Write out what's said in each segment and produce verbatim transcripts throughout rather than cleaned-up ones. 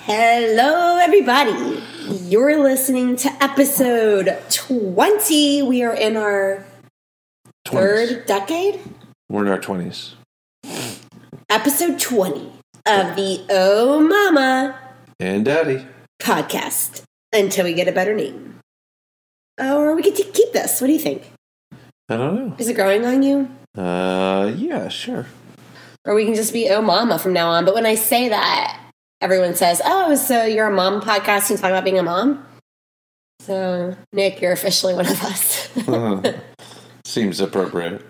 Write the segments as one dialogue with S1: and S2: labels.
S1: Hello, everybody. You're listening to episode twenty. We are in our twenties. Third decade.
S2: We're in our twenties.
S1: Episode twenty of the Oh Mama
S2: and Daddy
S1: podcast. Until we get a better name. Or we get to keep this. What do you think?
S2: I don't know.
S1: Is it growing on you?
S2: Uh, yeah, sure.
S1: Or we can just be Oh Mama from now on. But when I say that, everyone says, oh, so you're a mom podcast and you talk about being a mom? So, Nick, you're officially one of us.
S2: uh, seems appropriate.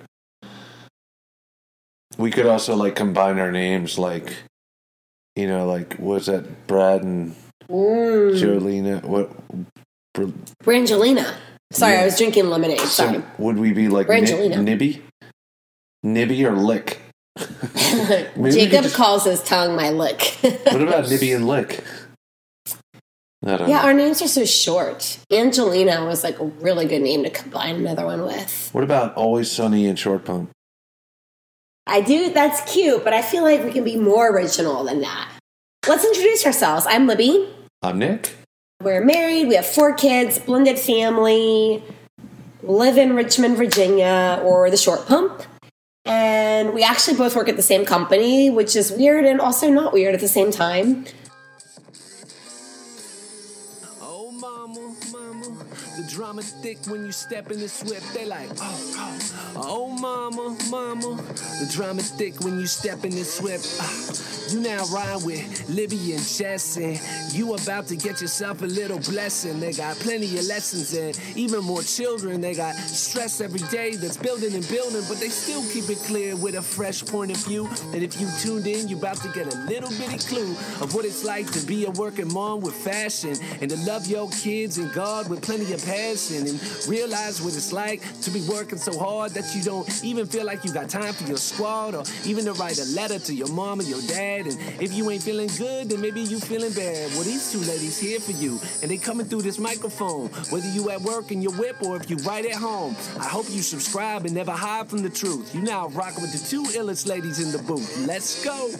S2: We could also, like, combine our names, like, you know, like, what's that, Brad and mm. Jolena? What? Br-
S1: Brangelina. Sorry, yeah. I was drinking lemonade.
S2: So
S1: Sorry.
S2: Would we be like
S1: Brangelina.
S2: Nib- Nibby? Nibby or Lick?
S1: Jacob just... calls his tongue my lick.
S2: What about Nibby and Lick? I don't
S1: yeah,
S2: know.
S1: Our names are so short. Angelina was like a really good name to combine another one with.
S2: What about Always Sunny and Short Pump?
S1: I do. That's cute, but I feel like we can be more original than that. Let's introduce ourselves. I'm Libby.
S2: I'm Nick.
S1: We're married. We have four kids, blended family, live in Richmond, Virginia, or the Short Pump. And we actually both work at the same company, which is weird and also not weird at the same time.
S3: Oh, mama, mama, the drama thick when you step in the swift. They like, oh, oh, oh, mama, mama, the drama thick when you step in the swift. Uh, you now ride with Libby and Jesse. You about to get yourself a little blessing. They got plenty of lessons and even more children. They got stress every day that's building and building, but they still keep it clear with a fresh point of view. And if you tuned in, you about to get a little bitty clue of what it's like to be a working mom with fashion and to love your kids and God with plenty of passion and realize what it's like to be working so hard that you don't even feel like you got time for your squad or even to write a letter to your mom or your dad. And if you ain't feeling good, then maybe you feeling bad. Well, these two ladies here for you, and they coming through this microphone. Whether you at work in your whip or if you right at home, I hope you subscribe and never hide from the truth. You now rocking with the two illest ladies in the booth. Let's go.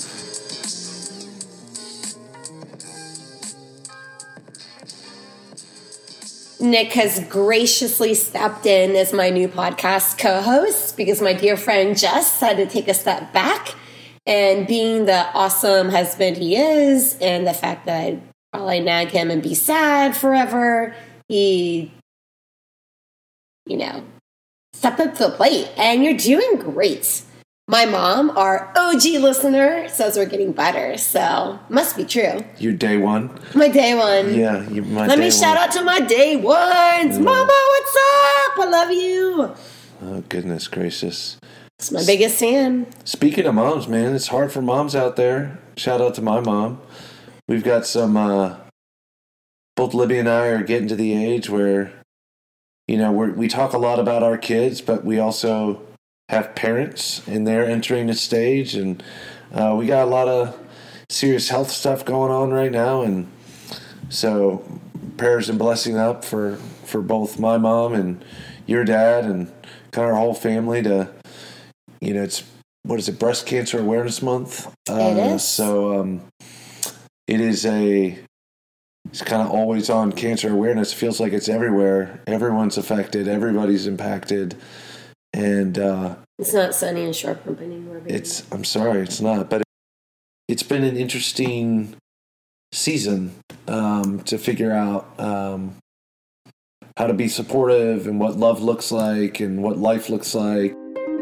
S1: Nick has graciously stepped in as my new podcast co-host because my dear friend Jess had to take a step back. And being the awesome husband he is, and the fact that I'd probably nag him and be sad forever, he, you know, stepped up to the plate. And you're doing great. My mom, our O G listener, says we're getting better. So, must be true.
S2: Your day one?
S1: My day one.
S2: Yeah, you, my
S1: Let
S2: day
S1: me shout
S2: one.
S1: out to my day ones. Yeah. Mama, what's up? I love you.
S2: Oh, goodness gracious.
S1: It's my biggest fan.
S2: Speaking of moms, man, it's hard for moms out there. Shout out to my mom. We've got some, uh, both Libby and I are getting to the age where, you know, we're, we talk a lot about our kids, but we also have parents, and they're entering the stage, and uh, we got a lot of serious health stuff going on right now, and so prayers and blessing up for, for both my mom and your dad and kind of our whole family to, you know, it's, what is it, Breast Cancer Awareness Month? Uh,
S1: it is.
S2: So um, it is a, it's kind of always on cancer awareness. It feels like it's everywhere. Everyone's affected. Everybody's impacted. And uh,
S1: it's not Sunny and Short Pump anymore. Baby.
S2: It's, I'm sorry, it's not. But it's been an interesting season um, to figure out um, how to be supportive and what love looks like and what life looks like.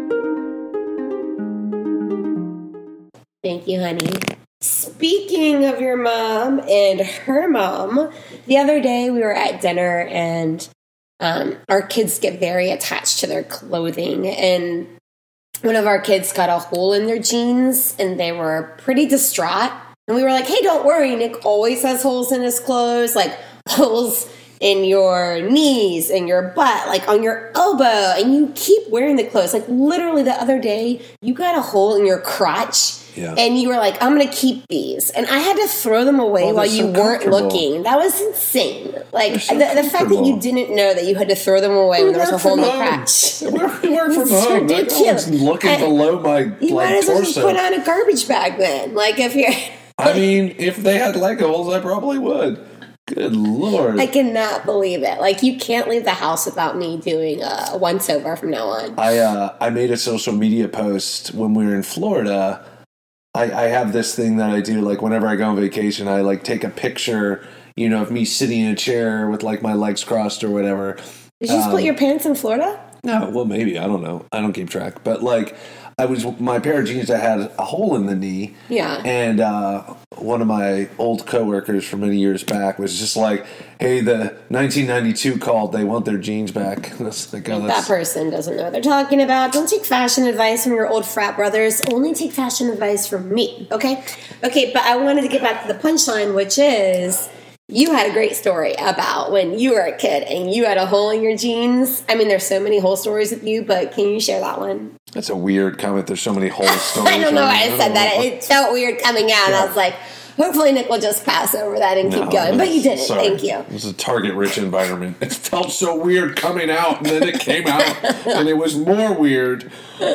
S1: Thank you, honey. Speaking of your mom and her mom, the other day we were at dinner and um, our kids get very attached to their clothing. And one of our kids got a hole in their jeans and they were pretty distraught. And we were like, hey, don't worry. Nick always has holes in his clothes, like holes in your knees and your butt, like on your elbow, and you keep wearing the clothes. Like literally the other day, you got a hole in your crotch. Yeah. And you were like, I'm going to keep these. And I had to throw them away oh, while you so weren't looking. That was insane. Like, so the, the fact that you didn't know that you had to throw them away we when there was a hole in the crotch.
S2: We work from home. Ridiculous. Like, looking I, below my
S1: You
S2: like,
S1: might as well
S2: torso.
S1: just put on a garbage bag then. Like, if you're...
S2: I mean, if they had leg holes, I probably would. Good Lord.
S1: I cannot believe it. Like, you can't leave the house without me doing a once-over from now on.
S2: I uh, I made a social media post when we were in Florida. I, I have this thing that I do, like, whenever I go on vacation, I, like, take a picture, you know, of me sitting in a chair with, like, my legs crossed or whatever.
S1: Did you
S2: um,
S1: split your pants in Florida?
S2: No, well, maybe. I don't know. I don't keep track. But, like, I was, my pair of jeans that had a hole in the knee.
S1: Yeah.
S2: And uh, one of my old coworkers from many years back was just like, hey, the nineteen ninety-two called. They want their jeans back. And I was like, oh, that's...
S1: That person doesn't know what they're talking about. Don't take fashion advice from your old frat brothers. Only take fashion advice from me, okay? Okay, but I wanted to get back to the punchline, which is... You had a great story about when you were a kid and you had a hole in your jeans. I mean, there's so many hole stories with you, but can you share that one?
S2: That's a weird comment. There's so many hole stories.
S1: I don't know why I said that. It felt weird coming out. Yeah. And I was like, hopefully Nick will just pass over that and no, keep going. But you didn't.
S2: Sorry.
S1: Thank you.
S2: It was a target-rich environment. It felt so weird coming out, and then it came out, and it was more weird.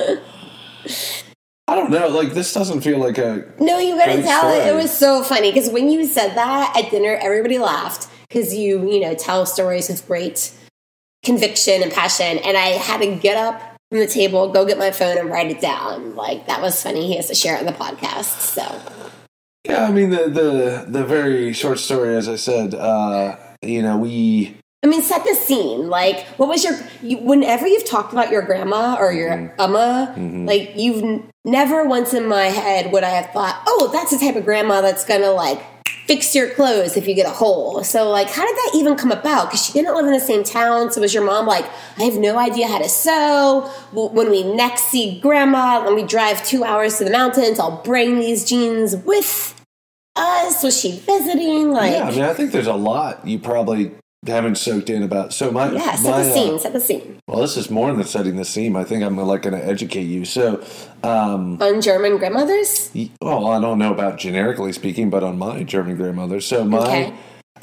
S2: I don't know. Like, this doesn't feel like a...
S1: No, you gotta tell it. It was so funny. Because when you said that at dinner, everybody laughed. Because you, you know, tell stories with great conviction and passion. And I had to get up from the table, go get my phone, and write it down. Like, that was funny. He has to share it on the podcast, so...
S2: Yeah, I mean, the, the, the very short story, as I said, uh, you know, we...
S1: I mean, set the scene. Like, what was your... You, whenever you've talked about your grandma or your mm-hmm. Amma, mm-hmm. like, you've n- never once in my head would I have thought, oh, that's the type of grandma that's going to, like, fix your clothes if you get a hole. So, like, how did that even come about? Because she didn't live in the same town. So was your mom like, I have no idea how to sew. Well, when we next see grandma, when we drive two hours to the mountains, I'll bring these jeans with us. Was she visiting? Like,
S2: yeah, I mean, I think there's a lot you probably... haven't soaked in about so my
S1: yeah set
S2: my,
S1: the scene
S2: uh,
S1: set the scene
S2: well, this is more than setting the scene. I think I'm like going to educate you. So um
S1: on German grandmothers.
S2: Well, I don't know about generically speaking, but on my German grandmother. So my okay.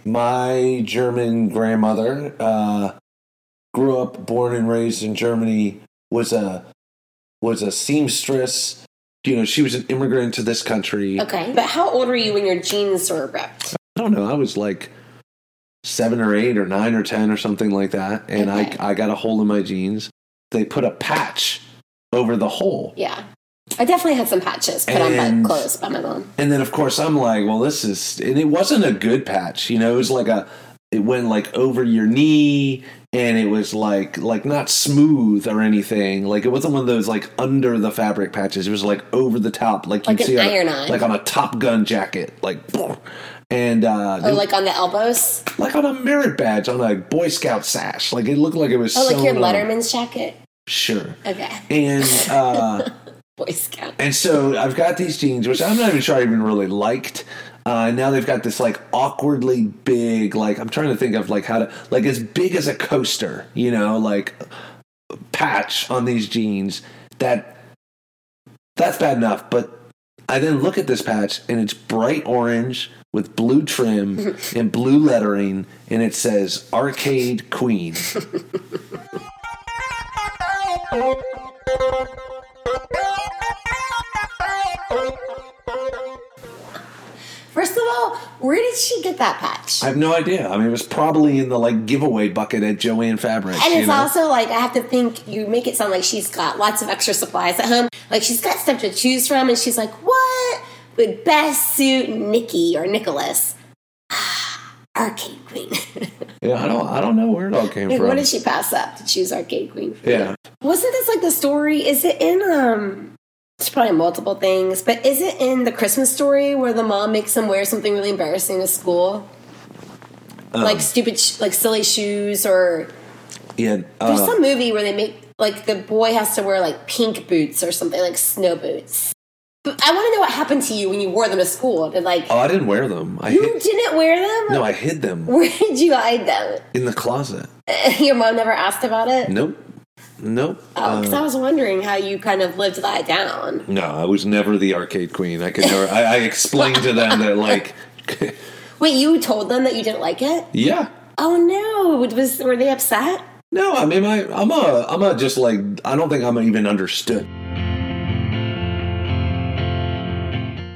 S2: my German grandmother uh grew up, born and raised in Germany, was a was a seamstress. You know, she was an immigrant to this country.
S1: Okay, but how old were you when your jeans were ripped?
S2: I don't know. I was like seven or eight or nine or ten or something like that. And okay. I I got a hole in my jeans. They put a patch over the hole.
S1: Yeah. I definitely had some patches put and, on my clothes by my mom.
S2: And then, of course, I'm like, well, this is... And it wasn't a good patch. You know, it was like a... It went like over your knee, and it was like like not smooth or anything. Like it wasn't one of those like under the fabric patches. It was like over the top, like,
S1: like
S2: you'd see
S1: iron
S2: on,
S1: on.
S2: like on a Top Gun jacket, like... And uh,
S1: oh, like on the elbows,
S2: like on a merit badge, on a Boy Scout sash. Like it looked like it was.
S1: Oh, like your
S2: on.
S1: Letterman's jacket.
S2: Sure.
S1: Okay.
S2: And uh,
S1: Boy Scout.
S2: And so I've got these jeans, which I'm not even sure I even really liked. Uh, now they've got this like awkwardly big, like I'm trying to think of like how to, like as big as a coaster, you know, like patch on these jeans. That that's bad enough, but I then look at this patch and it's bright orange with blue trim and blue lettering, and it says Arcade Queen.
S1: First of all, where did she get that patch?
S2: I have no idea. I mean, it was probably in the like giveaway bucket at Joanne Fabrics.
S1: And it's
S2: you know?
S1: also like, I have to think, you make it sound like she's got lots of extra supplies at home. Like she's got stuff to choose from, and she's like, what would best suit Nikki or Nicholas? Arcade Queen.
S2: Yeah, I don't I don't know where it all came
S1: like,
S2: from.
S1: What did she pass up to choose Arcade Queen?
S2: Yeah.
S1: Wasn't this like the story? Is it in, um, it's probably multiple things, but is it in The Christmas Story where the mom makes him wear something really embarrassing to school? Um, like stupid, sh- like silly shoes or...
S2: Yeah. Uh,
S1: There's some movie where they make, like the boy has to wear like pink boots or something, like snow boots. But I want to know what happened to you when you wore them to school. Did like...
S2: Oh, I didn't wear them. I
S1: you
S2: hid,
S1: didn't wear them?
S2: No, I hid them.
S1: Where did you hide them?
S2: In the closet.
S1: Your mom never asked about it?
S2: Nope. Nope.
S1: Oh, because uh, I was wondering how you kind of lived that down.
S2: No, I was never the Arcade Queen. I could never... I, I explained to them that, like...
S1: Wait, you told them that you didn't like it?
S2: Yeah.
S1: Oh, no. Was, were they upset?
S2: No, I mean, I, I'm a... I'm a just, like... I don't think I'm even understood.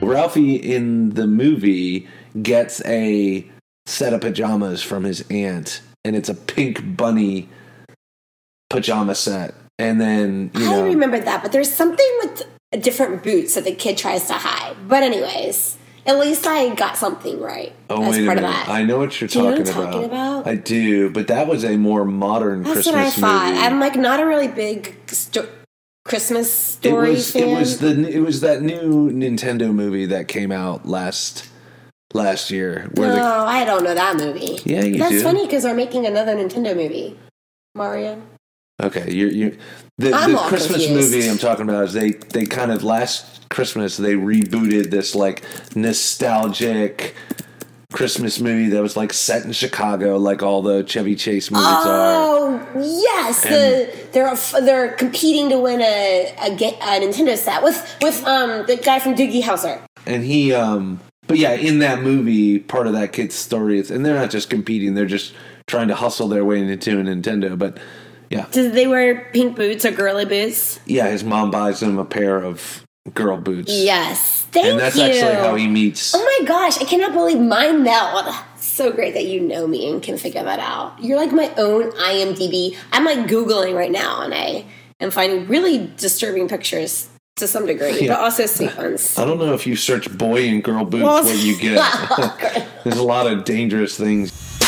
S2: Ralphie in the movie gets a set of pajamas from his aunt, and it's a pink bunny pajama set. And then, you know.
S1: I remember that, but there's something with different boots that the kid tries to hide. But anyways, at least I got something right
S2: Oh,
S1: as
S2: wait a
S1: part
S2: minute.
S1: of that.
S2: I know what you're
S1: Do you know
S2: talking,
S1: what I'm talking about?
S2: I do, but that was a more modern
S1: That's
S2: Christmas
S1: what I thought.
S2: movie.
S1: I'm like not a really big sto- Christmas
S2: It
S1: story
S2: was
S1: fan.
S2: it was the it was that new Nintendo movie that came out last last year. Where
S1: no,
S2: the,
S1: I don't know that movie.
S2: Yeah, you
S1: That's
S2: do.
S1: funny because they're making another Nintendo movie. Mario.
S2: okay, you you the,
S1: I'm
S2: the
S1: all
S2: Christmas
S1: confused.
S2: movie I'm talking about is they they kind of last Christmas they rebooted this like nostalgic Christmas movie that was like set in Chicago, like all the Chevy Chase movies are.
S1: Oh yes, the, they're they're competing to win a, a ga- a Nintendo set with with um the guy from Doogie Howser.
S2: And he, um, but yeah, in that movie, part of that kid's story is, and they're not just competing; they're just trying to hustle their way into a Nintendo. But yeah,
S1: Did they wear pink boots or girly boots?
S2: yeah, his mom buys him a pair of girl boots.
S1: Yes, thank
S2: and that's
S1: you.
S2: actually how he meets.
S1: Oh my gosh, I cannot believe my meld. So great that you know me and can figure that out. You're like my own I M D B. I'm like Googling right now and I am finding really disturbing pictures to some degree,
S2: Yeah.
S1: but also sweet ones.
S2: I don't know if you search boy and girl boots
S1: Well,
S2: what you get. There's a lot of dangerous things.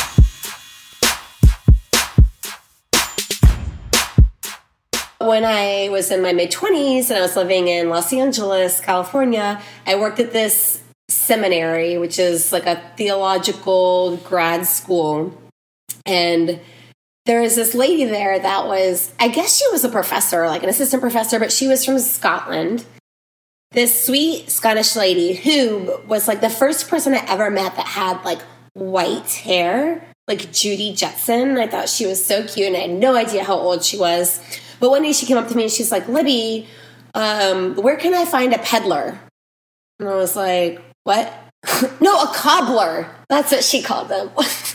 S1: When I was in my mid-twenties and I was living in Los Angeles, California, I worked at this seminary, which is like a theological grad school. And there was this lady there that was, I guess she was a professor, like an assistant professor, but she was from Scotland. This sweet Scottish lady who was like the first person I ever met that had like white hair, like Judy Jetson. I thought she was so cute and I had no idea how old she was. But one day she came up to me and she's like, Libby, um, where can I find a peddler? And I was like, what? No, a cobbler. That's what she called them.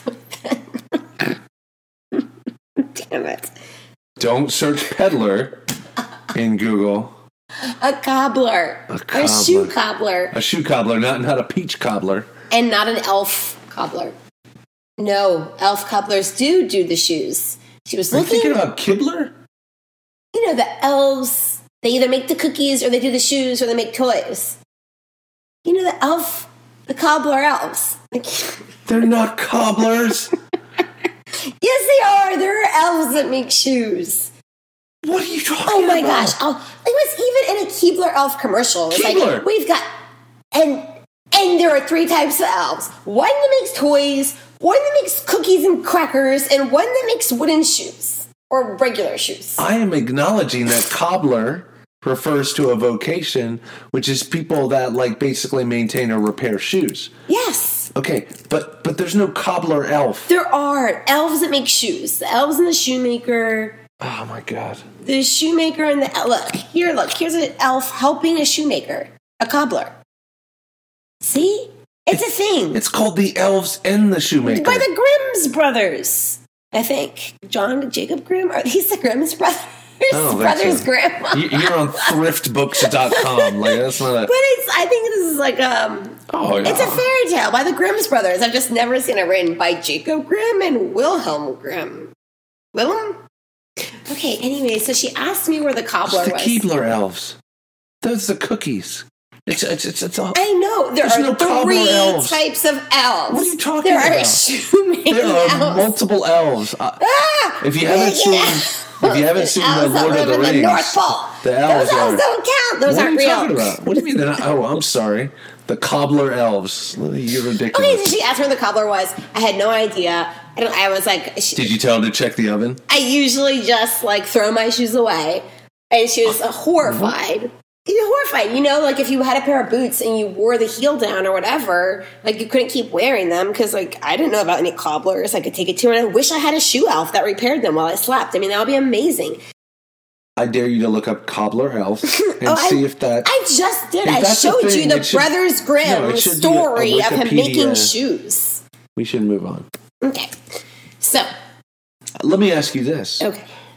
S1: Damn it.
S2: Don't search peddler in Google.
S1: A cobbler.
S2: A
S1: A,
S2: cobbler.
S1: shoe cobbler.
S2: A shoe cobbler, not not a peach cobbler.
S1: And not an elf cobbler. No, elf cobblers do do the shoes. She was
S2: Are you
S1: looking,
S2: thinking about Kibler?
S1: you know, the elves, they either make the cookies or they do the shoes or they make toys. You know, the elf, the cobbler elves. Like,
S2: They're not cobblers.
S1: yes, they are. There are elves that make shoes.
S2: What are you talking about?
S1: Oh my gosh. Oh, it was even in a Keebler elf commercial. It's
S2: Keebler.
S1: like, we've got, and and there are three types of elves. One that makes toys, one that makes cookies and crackers, and one that makes wooden shoes. Or regular shoes.
S2: I am acknowledging that cobbler refers to a vocation, which is people that like basically maintain or repair shoes.
S1: Yes.
S2: Okay, but but there's no cobbler elf.
S1: There are elves that make shoes. The elves and the shoemaker.
S2: Oh my god.
S1: The shoemaker and the... Look, here, look. Here's an elf helping a shoemaker. A cobbler. See? It's a thing.
S2: It's called the Elves and the Shoemaker.
S1: By the Grimm's brothers. I think. John and Jacob Grimm? Are these the Grimm's brothers?
S2: I don't think
S1: Brothers
S2: so.
S1: Grimm.
S2: You- You're on thrift books dot com. Like that's not a.
S1: But it's, I think this is like, um,
S2: Oh yeah.
S1: it's a fairy tale by the Grimm's brothers. I've just never seen it written by Jacob Grimm and Wilhelm Grimm. Willem? Okay, anyway, so she asked me where the cobbler
S2: It's the
S1: was.
S2: Keebler elves. Those are the cookies. It's it's it's, it's all.
S1: I know. There
S2: There's
S1: are
S2: no cobbler
S1: three
S2: elves.
S1: types of elves.
S2: What are you talking
S1: there
S2: about?
S1: There are shoemaking
S2: There are
S1: elves.
S2: multiple elves. Uh,
S1: Ah,
S2: if you haven't
S1: making
S2: seen,
S1: elves.
S2: if you haven't seen the
S1: Elves that
S2: Lord of
S1: live
S2: the
S1: in
S2: Rings,
S1: the North Pole.
S2: the elves
S1: Those elves
S2: are.
S1: don't count. Those
S2: What are
S1: aren't
S2: you
S1: real.
S2: talking about? What do you mean they're not? Oh, I'm sorry. The cobbler elves. You're
S1: Okay,
S2: ridiculous.
S1: so she asked where the cobbler was. I had no idea. I, don't, I was like, she,
S2: Did you tell her to check the oven?
S1: I usually just like throw my shoes away, and she was uh, horrified. You're horrified, you know, like if you had a pair of boots and you wore the heel down or whatever, like you couldn't keep wearing them because, like, I didn't know about any cobblers I could take it to, and I wish I had a shoe elf that repaired them while I slept. I mean, that would be amazing.
S2: I dare you to look up cobbler elf and
S1: Oh,
S2: see
S1: I,
S2: if that.
S1: I just did.
S2: If
S1: I
S2: that's a
S1: showed you
S2: thing,
S1: the
S2: it should-
S1: Brothers Grimm
S2: no, it should be a- a
S1: story of him making
S2: Wikipedia-
S1: shoes.
S2: We should move on.
S1: Okay, so
S2: Let me ask you this.
S1: okay.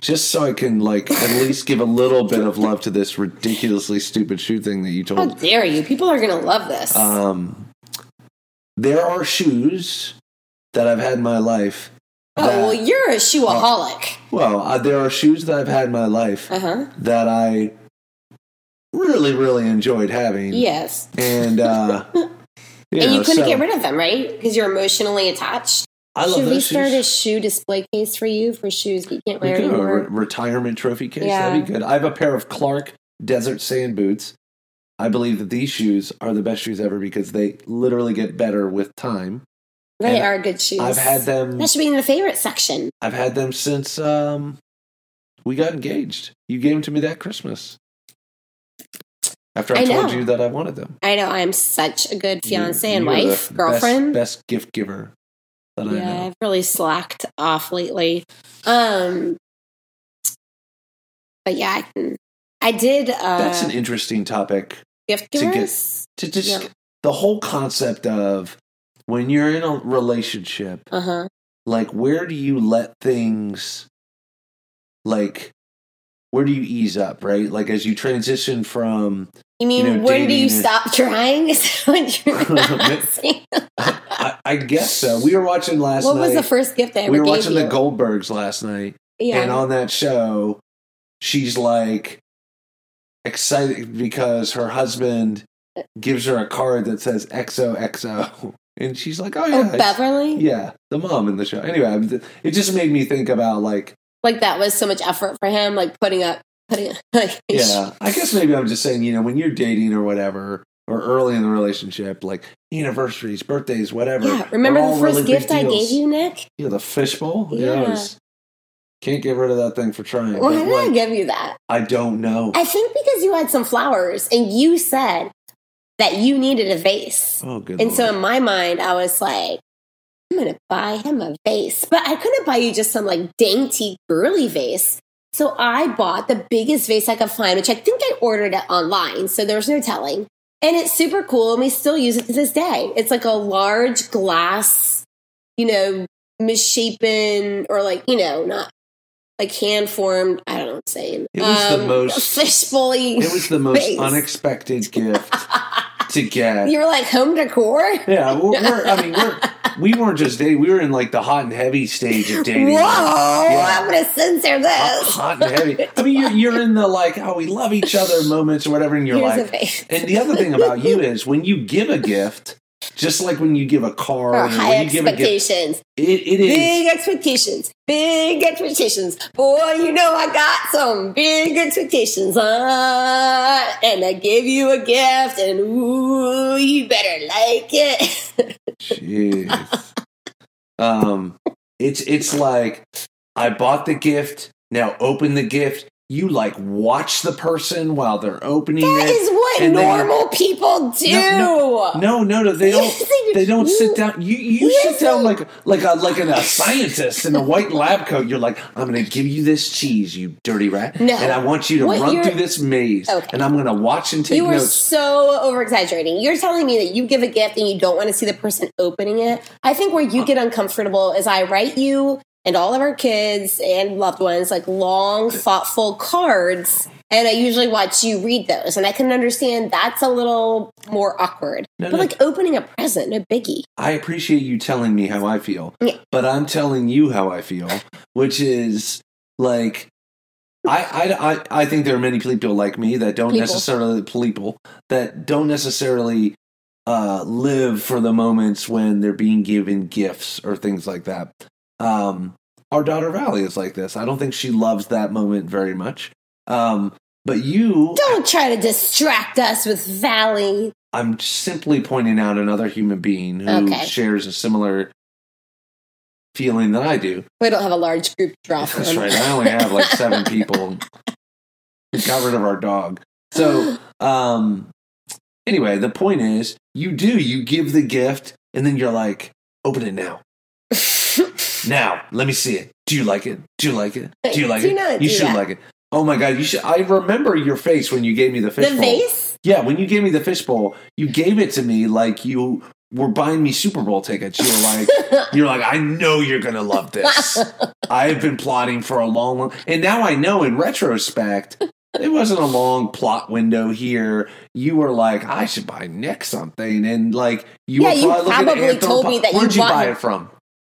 S2: just so I can like at least give a little bit of love to this ridiculously stupid shoe thing that you told.
S1: How dare you? People are going to love this.
S2: Um, there are shoes that I've had in my life.
S1: Oh,
S2: that,
S1: well, you're a shoeaholic.
S2: Uh, well, uh, there are shoes that I've had in my life
S1: uh-huh.
S2: that I really, really enjoyed having.
S1: Yes.
S2: And, uh, you
S1: and
S2: know,
S1: you couldn't
S2: so,
S1: get rid of them, right? Because you're emotionally attached.
S2: I love
S1: Should
S2: those
S1: we start
S2: shoes.
S1: a shoe display case for you for shoes you can't
S2: We
S1: wear
S2: could have a
S1: anymore?
S2: re- retirement trophy case.
S1: Yeah.
S2: That'd be good. I have a pair of Clark Desert Sand boots. I believe that these shoes are the best shoes ever because they literally get better with time.
S1: They
S2: And
S1: are good shoes.
S2: I've had them.
S1: That should be in the favorite section.
S2: I've had them since um, we got engaged. You gave them to me that Christmas. After I,
S1: I
S2: told
S1: know.
S2: you that I wanted them.
S1: I know. I'm such a good fiance
S2: You-
S1: and
S2: you are the
S1: wife,
S2: best-
S1: girlfriend.
S2: Best, gift giver that I
S1: Yeah,
S2: know.
S1: I've really slacked off lately. Um, but yeah, I can. I did. Uh,
S2: That's an interesting topic.
S1: gift
S2: to get-
S1: givers.
S2: To just
S1: Yeah.
S2: the whole concept of when you're in a relationship,
S1: Uh huh.
S2: like where do you let things like where do you ease up, right? Like as you transition from
S1: You mean
S2: You know,
S1: when do you
S2: dating is-
S1: stop trying? Is that what you're asking?
S2: I, I guess so. We were watching last
S1: What
S2: night.
S1: was the first gift I ever
S2: we were
S1: gave
S2: watching
S1: you?
S2: the Goldbergs last night.
S1: Yeah.
S2: And on that show, she's like excited because her husband gives her a card that says X O X O. And she's like, oh, yeah.
S1: oh,
S2: it's-
S1: Beverly?
S2: Yeah, the mom in the show. Anyway, it just made me think about like,
S1: Like that was so much effort for him, like putting up, putting like,
S2: yeah, I guess maybe I'm just saying, you know, when you're dating or whatever, or early in the relationship, like anniversaries, birthdays, whatever.
S1: Yeah, remember
S2: are
S1: the
S2: all
S1: first
S2: really big
S1: gift I
S2: deals.
S1: gave you, Nick?
S2: Yeah, the fishbowl. Yeah,
S1: Yeah.
S2: it was, can't get rid of that thing for trying.
S1: Why
S2: But,
S1: did I
S2: like,
S1: give you that?
S2: I don't know.
S1: I think because you had some flowers and you said that you needed a vase.
S2: Oh, good.
S1: And so
S2: Lord.
S1: in my mind, I was like, I'm going to buy him a vase. But I couldn't buy you just some like dainty, girly vase. So I bought the biggest vase I could find, which I think I ordered it online. So there was no telling. And it's super cool. And we still use it to this day. It's like a large glass, you know, misshapen or like, you know, not like hand formed. I don't know what I'm saying.
S2: It was the most-
S1: fishbowl.
S2: it was the most
S1: vase.
S2: unexpected gift to get.
S1: You were like home decor?
S2: Yeah, we're, we're, I mean, we're, we weren't just dating. We were in like the hot and heavy stage of dating.
S1: Whoa!
S2: Yeah.
S1: I'm going to censor
S2: Hot,
S1: this.
S2: hot and heavy. I mean, you're, you're in the like, oh, we love each other moments or whatever, and you're
S1: Here's a
S2: like.
S1: vase.
S2: And the other thing about you is when you give a gift, just like when you give a card,
S1: Or
S2: or
S1: high
S2: when you give a gift,
S1: expectations.
S2: it, it is.
S1: Big expectations. Big expectations. Boy, you know I got some big expectations. Uh, and I give you a gift, and ooh, you better like it.
S2: Jeez. um, it's it's like I bought the gift. Now open the gift. You like watch the person while they're opening
S1: That
S2: it.
S1: is what
S2: and then-
S1: normal people do.
S2: No, no, no, no. They don't.
S1: Yes, they do.
S2: They don't
S1: You-
S2: sit down. You you
S1: Yes,
S2: sit down
S1: they-
S2: like like a like a, a scientist in a white lab coat. You're like, I'm going to give you this cheese, you dirty rat,
S1: No.
S2: and I want you to
S1: What
S2: run
S1: you're-
S2: through this maze,
S1: Okay.
S2: and I'm going to watch and take
S1: You are
S2: notes.
S1: so over exaggerating. You're telling me that you give a gift and you don't want to see the person opening it. I think where you get uncomfortable is I write you and all of our kids and loved ones like long, thoughtful cards, and I usually watch you read those. And I can understand that's a little more awkward.
S2: No,
S1: but
S2: no.
S1: like opening a present, no biggie.
S2: I appreciate you telling me how I feel,
S1: Yeah.
S2: but I'm telling you how I feel, which is like. I, I, I, I think there are many people like me that don't
S1: People.
S2: necessarily people that don't necessarily uh, live for the moments when they're being given gifts or things like that. Um, our daughter Valley is like this. I don't think she loves that moment very much. Um, but you,
S1: Don't try to distract us with Valley.
S2: I'm simply pointing out another human being who
S1: Okay.
S2: shares a similar feeling that I do.
S1: We don't have a large group drop.
S2: That's right. I only have like seven people. We got rid of our dog. So, um, anyway, the point is, you do. You give the gift, and then you're like, open it now. Now, let me see it. Do you like it? Do you like it? Do you like
S1: Do
S2: it?
S1: not
S2: you
S1: do
S2: should
S1: that.
S2: like it. Oh my God, you should. I remember your face when you gave me the
S1: The
S2: fishbowl.
S1: vase?
S2: Yeah, when you gave me the fishbowl, you gave it to me like you were buying me Super Bowl tickets. You're like, you're like, I know you're gonna love this. I've been plotting for a long, long, and now I know in retrospect, it wasn't a long plot window here. You were like, I should buy Nick something, and like you
S1: Yeah,
S2: were
S1: you
S2: probably, looking
S1: probably
S2: at
S1: told me that you
S2: Where'd you
S1: bought
S2: buy
S1: it.
S2: it from?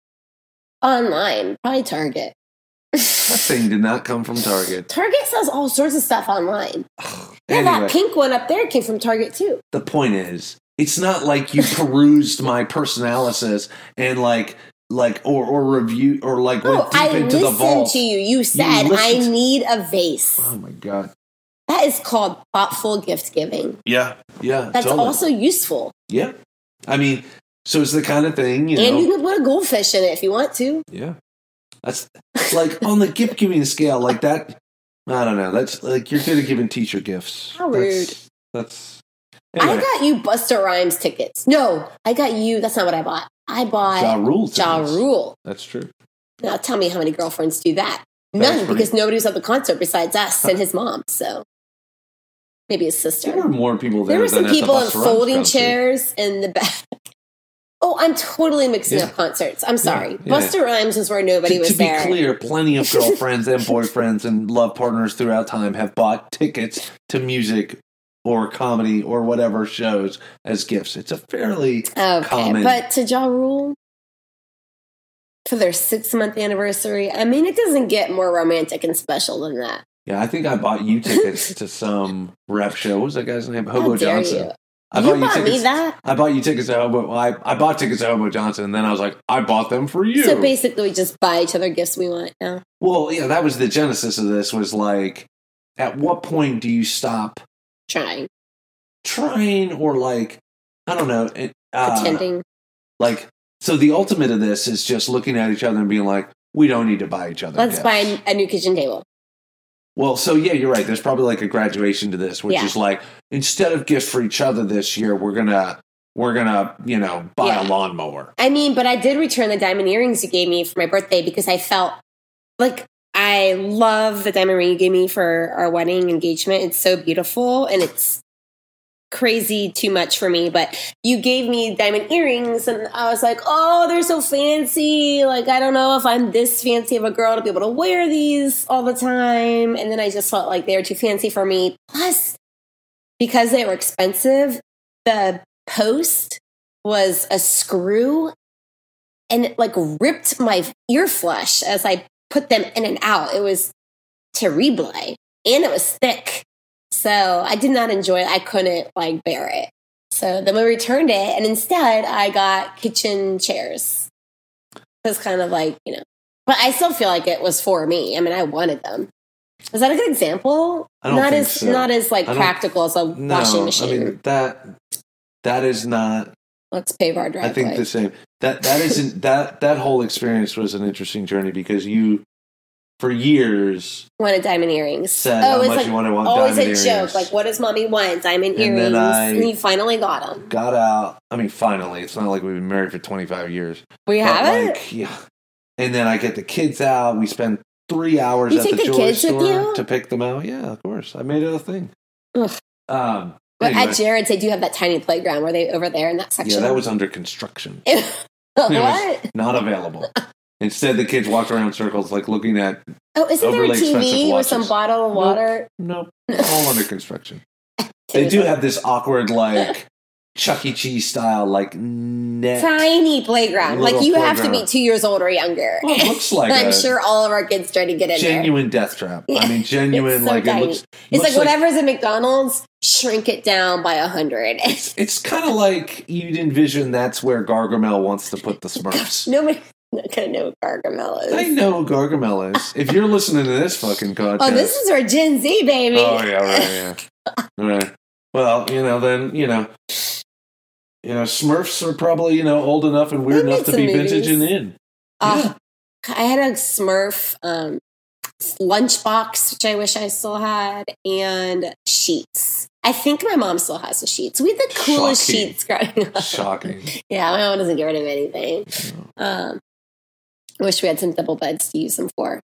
S1: Online, probably Target.
S2: That thing did not come from Target.
S1: Target sells all sorts of stuff online. Yeah,
S2: Anyway,
S1: that pink one up there came from Target too.
S2: the point is, it's not like you perused my personalysis and like, like, or or review or like went
S1: Oh,
S2: deep
S1: I
S2: into the
S1: listened
S2: vault.
S1: to you. You said, I
S2: listened-
S1: need a vase.
S2: Oh my god!
S1: That is called thoughtful gift giving.
S2: Yeah, yeah.
S1: That's
S2: totally.
S1: also useful.
S2: Yeah. I mean, so it's the kind of thing, you
S1: And
S2: know.
S1: you can put a goldfish in it if you want to.
S2: Yeah. That's like on the gift giving scale, like that. I don't know. That's like you're good at giving teacher gifts.
S1: How
S2: That's, that's anyway.
S1: I got you Busta Rhymes tickets. No, I got you. That's not what I bought. I bought
S2: Ja Rule.
S1: Ja
S2: tickets.
S1: Rule.
S2: That's true.
S1: Now tell me how many girlfriends do that.
S2: That's
S1: None,
S2: pretty-
S1: because nobody was at the concert besides us and his mom. So maybe his sister.
S2: There were more people there.
S1: There were some
S2: than at the
S1: people in
S2: Busta Rhymes
S1: folding
S2: concert.
S1: chairs in the back. Oh, I'm totally mixing
S2: Yeah.
S1: up concerts. I'm sorry.
S2: Yeah, yeah.
S1: Busta Rhymes was where nobody
S2: To,
S1: was
S2: to be
S1: there.
S2: clear, plenty of girlfriends and boyfriends and love partners throughout time have bought tickets to music or comedy or whatever shows as gifts. It's a fairly
S1: Okay,
S2: common.
S1: but to Ja Rule for their six month anniversary, I mean, it doesn't get more romantic and special than that.
S2: Yeah, I think I bought you tickets to some rap show. What was that guy's name? Hobo
S1: How dare
S2: Johnson.
S1: you?
S2: I
S1: You
S2: bought you
S1: bought
S2: tickets.
S1: me that?
S2: I bought you tickets to Hobo. I, I bought tickets to Hobo Johnson, and then I was like, I bought them for you.
S1: So basically, we just buy each other gifts we want now.
S2: Well, yeah, that was the genesis of this. Was like, at what point do you stop
S1: Trying,
S2: trying, or like, I don't know, it, uh,
S1: pretending.
S2: like. So the ultimate of this is just looking at each other and being like, we don't need to buy each other.
S1: Let's
S2: gifts.
S1: buy a new kitchen table.
S2: Well, so yeah, you're right. There's probably like a graduation to this, which
S1: Yeah.
S2: is like instead of gifts for each other this year, we're gonna we're gonna you know buy
S1: Yeah.
S2: a lawnmower.
S1: I mean, but I did return the diamond earrings you gave me for my birthday because I felt like I love the diamond ring you gave me for our wedding engagement. It's so beautiful and it's crazy too much for me, but you gave me diamond earrings and I was like, oh, they're so fancy. Like, I don't know if I'm this fancy of a girl to be able to wear these all the time. And then I just felt like they were too fancy for me. Plus, because they were expensive, the post was a screw and it like ripped my ear flush as I put them in and out. It was terrible and it was thick. So I did not enjoy it. I couldn't like bear it. So then we returned it and instead I got kitchen chairs. It was kind of like, you know, but I still feel like it was for me. I mean, I wanted them. Is that a good example?
S2: I don't
S1: not
S2: think
S1: as
S2: so.
S1: not as like
S2: I don't-
S1: practical as a
S2: No,
S1: washing machine.
S2: I mean that that is not.
S1: Let's pave our driveway.
S2: I think the same. That that isn't that that whole experience was an interesting journey because you, for years,
S1: wanted diamond earrings.
S2: said how
S1: it's
S2: much
S1: like
S2: you wanted want
S1: always
S2: diamond
S1: a
S2: earrings.
S1: joke. Like, what does mommy want? Diamond
S2: And
S1: earrings.
S2: then I-
S1: and you finally got them.
S2: got out. I mean, finally, it's not like we've been married for twenty-five years.
S1: We
S2: But,
S1: have it.
S2: like, yeah. And then I get the kids out. We spend three hours
S1: You
S2: at
S1: take
S2: the
S1: the
S2: jewelry
S1: kids with
S2: store
S1: you?
S2: to pick them out. Yeah, of course. I made it a thing.
S1: Ugh.
S2: Um,
S1: But
S2: anyway.
S1: at Jared's, they do have that tiny playground where they over there in that
S2: yeah,
S1: section.
S2: that was under construction.
S1: what?
S2: It was not available. Instead, the kids walked around in circles, like looking at
S1: Oh, isn't there a
S2: overly
S1: T
S2: expensive
S1: V with some
S2: watches.
S1: bottle of
S2: Nope.
S1: water?
S2: nope, all under construction. They do have this awkward, like Chuck E. Cheese style, like net.
S1: Tiny playground. Like
S2: Little
S1: you have to be
S2: playground.
S1: two years old or younger.
S2: Well, it looks like
S1: I'm
S2: a
S1: sure all of our kids try to get in
S2: genuine death trap. I
S1: Yeah.
S2: mean, genuine.
S1: It's so
S2: like
S1: tiny.
S2: it looks.
S1: there. It's
S2: looks
S1: like whatever's at McDonald's, shrink it down by a hundred.
S2: It's kind of like you'd envision that's where Gargamel wants to put the Smurfs.
S1: Nobody's not gonna know what Gargamel is.
S2: I know who Gargamel is. If you're listening to this fucking podcast,
S1: Oh, this is our Gen Z baby.
S2: Oh yeah, right, yeah, right. Well, you know, then you know, you know, Smurfs are probably you know old enough and weird
S1: They
S2: enough
S1: made
S2: to
S1: some
S2: be vintage
S1: movies.
S2: and in.
S1: Uh, I had a Smurf um, lunchbox, which I wish I still had, and sheets. I think my mom still has the sheets. We had the coolest
S2: Shocking.
S1: sheets growing up.
S2: Shocking.
S1: Yeah, my mom doesn't get rid of anything. Um, I wish we had some double beds to use them for.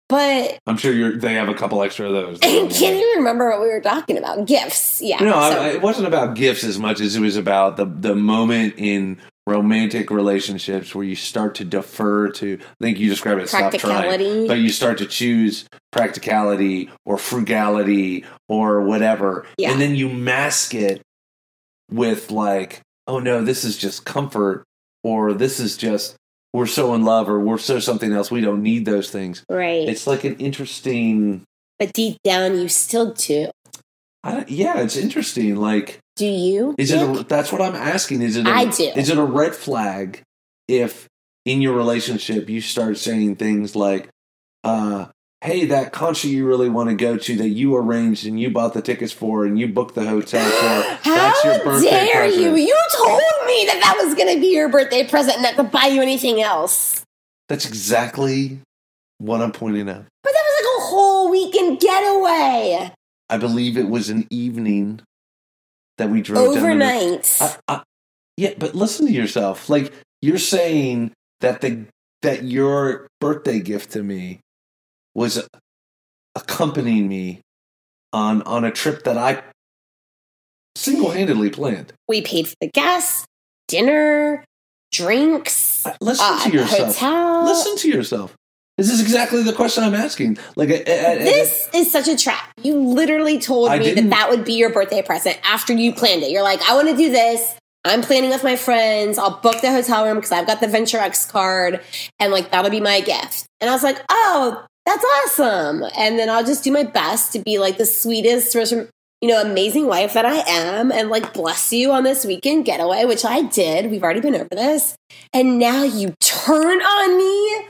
S1: But
S2: I'm sure you're, they have a couple extra of those.
S1: I can't even remember what we were talking about. Gifts. Yeah.
S2: No,
S1: so.
S2: I, it wasn't about gifts as much as it was about the, the moment in romantic relationships where you start to defer to, I think you described it, stop trying, but you start to choose practicality or frugality or whatever.
S1: Yeah.
S2: And then you mask it with like, oh no, this is just comfort, or this is just, we're so in love, or we're so something else. We don't need those things.
S1: Right.
S2: It's like an interesting.
S1: But deep down, you still do.
S2: I don't, yeah, it's interesting. Like,
S1: do you?
S2: Is
S1: Nick?
S2: it? A, that's what I'm asking. Is it? A,
S1: I do.
S2: Is it a red flag if in your relationship you start saying things like, uh, "Hey, that concert you really want to go to that you arranged and you bought the tickets for and you booked the hotel for,
S1: How
S2: that's your birthday
S1: dare
S2: present."
S1: you? You told me that that was going to be your birthday present and not to buy you anything else.
S2: That's exactly what I'm pointing out.
S1: But that was like a whole weekend getaway.
S2: I believe it was an evening that we drove
S1: overnight.
S2: Down I, I, yeah, but listen to yourself. Like, you're saying that the that your birthday gift to me was accompanying me on on a trip that I single-handedly planned.
S1: We paid for the gas, dinner, drinks,
S2: Uh, Listen
S1: uh,
S2: to yourself.
S1: hotel.
S2: Listen to yourself. This is exactly the question I'm asking. Like, I, I, I,
S1: This is such a trap. You literally told
S2: I
S1: me that
S2: didn't-
S1: that would be your birthday present after you planned it. You're like, I want to do this. I'm planning with my friends. I'll book the hotel room because I've got the Venture X card, and like that'll be my gift. And I was like, oh, that's awesome. And then I'll just do my best to be like the sweetest, most, you know, amazing wife that I am, and like bless you on this weekend getaway, which I did. We've already been over this, and now you turn on me.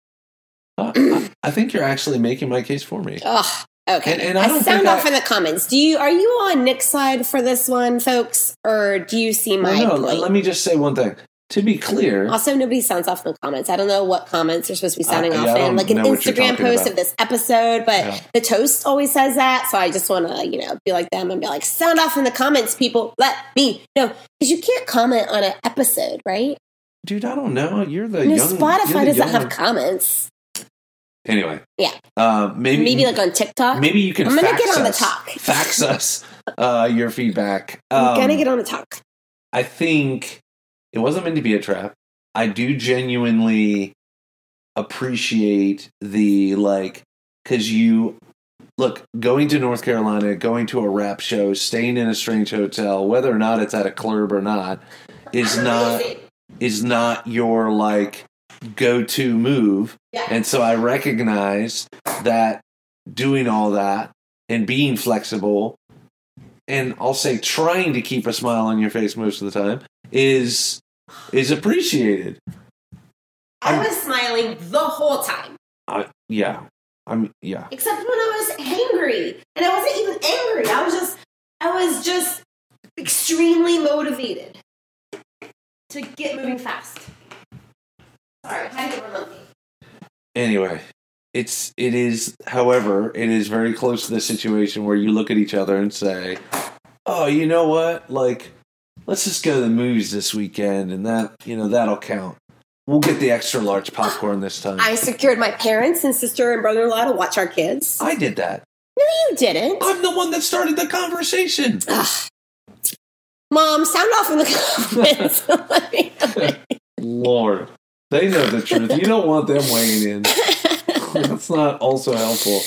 S2: uh, I, I think you're actually making my case for me.
S1: Ugh. Okay.
S2: And- and I
S1: I,
S2: don't
S1: sound
S2: think
S1: off
S2: I-
S1: in the comments. Do you are you on Nick's side for this one, folks, or do you see my
S2: Well, no,
S1: point?
S2: let me just say one thing. To be clear,
S1: Also, nobody sounds off in the comments. I don't know what comments are supposed to be sounding
S2: Uh, yeah,
S1: off
S2: I
S1: in,
S2: don't
S1: like an
S2: know what you're
S1: Instagram
S2: talking
S1: post
S2: about.
S1: of this episode. But
S2: Yeah.
S1: the toast always says that, so I just want to, you know, be like them and be like, sound off in the comments, people. Let me know, because you can't comment on an episode, right?
S2: dude, I don't know. You're the
S1: No,
S2: young.
S1: Spotify
S2: you're the
S1: doesn't
S2: young
S1: have
S2: one.
S1: comments.
S2: Anyway,
S1: Yeah,
S2: uh, maybe
S1: maybe like on TikTok.
S2: maybe you can.
S1: I'm gonna
S2: fax
S1: get on the
S2: us,
S1: talk.
S2: Fax us uh, your feedback.
S1: I'm
S2: Um,
S1: gonna get on the talk.
S2: I think it wasn't meant to be a trap. I do genuinely appreciate the like, because you look going to North Carolina, going to a rap show, staying in a strange hotel, whether or not it's at a club or not, is not is not your like go-to move.
S1: Yeah.
S2: And so I recognize that doing all that and being flexible, and I'll say trying to keep a smile on your face most of the time, is is appreciated.
S1: I was smiling the whole time.
S2: I, yeah. I'm yeah.
S1: Except when I was angry. And I wasn't even angry. I was just I was just extremely motivated to get moving fast. Sorry, I had to get remote.
S2: Anyway, it's it is however, it is very close to the situation where you look at each other and say, "Oh, you know what? Like, let's just go to the movies this weekend and that, you know, that'll count. We'll get the extra large popcorn this time."
S1: I secured my parents and sister and brother-in-law to watch our kids.
S2: I did that.
S1: No, you didn't.
S2: I'm the one that started the conversation.
S1: Ugh. Mom, sound off in the comments. Let me know.
S2: Lord. They know the truth. You don't want them weighing in. That's not also helpful.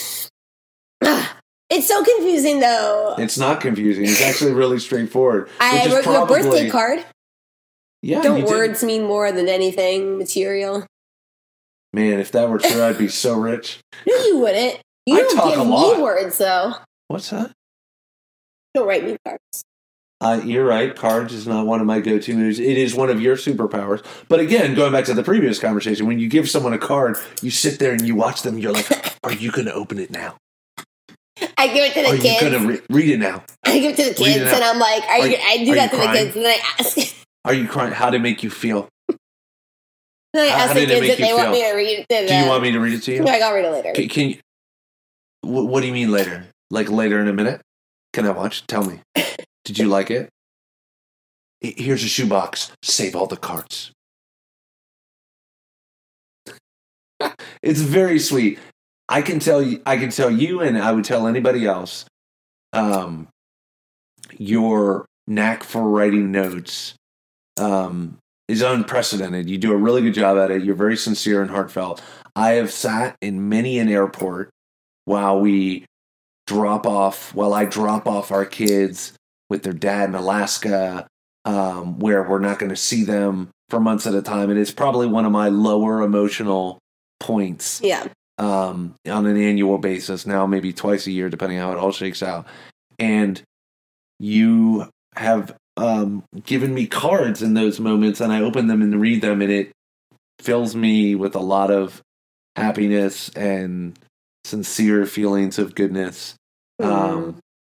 S1: It's so confusing, though.
S2: It's not confusing. It's actually really straightforward.
S1: I
S2: which is
S1: wrote you a
S2: probably-
S1: birthday card.
S2: Yeah,
S1: Don't
S2: you did.
S1: words mean more than anything material?
S2: Man, if that were true, I'd be so rich.
S1: No, you wouldn't. You
S2: I
S1: don't
S2: talk
S1: give
S2: a
S1: me
S2: lot.
S1: words, though.
S2: What's that?
S1: Don't write me cards.
S2: Uh, you're right. Cards is not one of my go-to moves. It is one of your superpowers. But again, going back to the previous conversation, when you give someone a card, you sit there and you watch them. You're like, "Are you going to open it now?
S1: I give it to the
S2: Are you
S1: kids.
S2: going to re- read it now?
S1: I give it to the
S2: Read
S1: kids,
S2: it out.
S1: and I'm like, are,
S2: Are
S1: you?
S2: you-
S1: I do
S2: are
S1: that
S2: you
S1: to the
S2: crying?
S1: kids, and then I ask.
S2: Are you crying? How did it make you feel?
S1: Then I
S2: How-
S1: ask
S2: how
S1: the
S2: did it
S1: kids
S2: make
S1: if
S2: you
S1: they want
S2: feel?
S1: me to read it to them.
S2: Do you want me to read it to you?
S1: No, I'll read it later.
S2: Can, can you? What, what do you mean later? Like later in a minute? Can I watch? Tell me. Did you like it? H- Here's a shoebox. Save all the cards. It's very sweet. I can tell you, I can tell you, and I would tell anybody else, um, your knack for writing notes um, is unprecedented. You do a really good job at it. You're very sincere and heartfelt. I have sat in many an airport while we drop off, while I drop off our kids with their dad in Alaska, um, where we're not going to see them for months at a time. And it's probably one of my lower emotional points.
S1: Yeah.
S2: Um, on an annual basis now, maybe twice a year, depending how it all shakes out. And you have um, given me cards in those moments, and I open them and read them, and it fills me with a lot of happiness and sincere feelings of goodness. Mm. Um,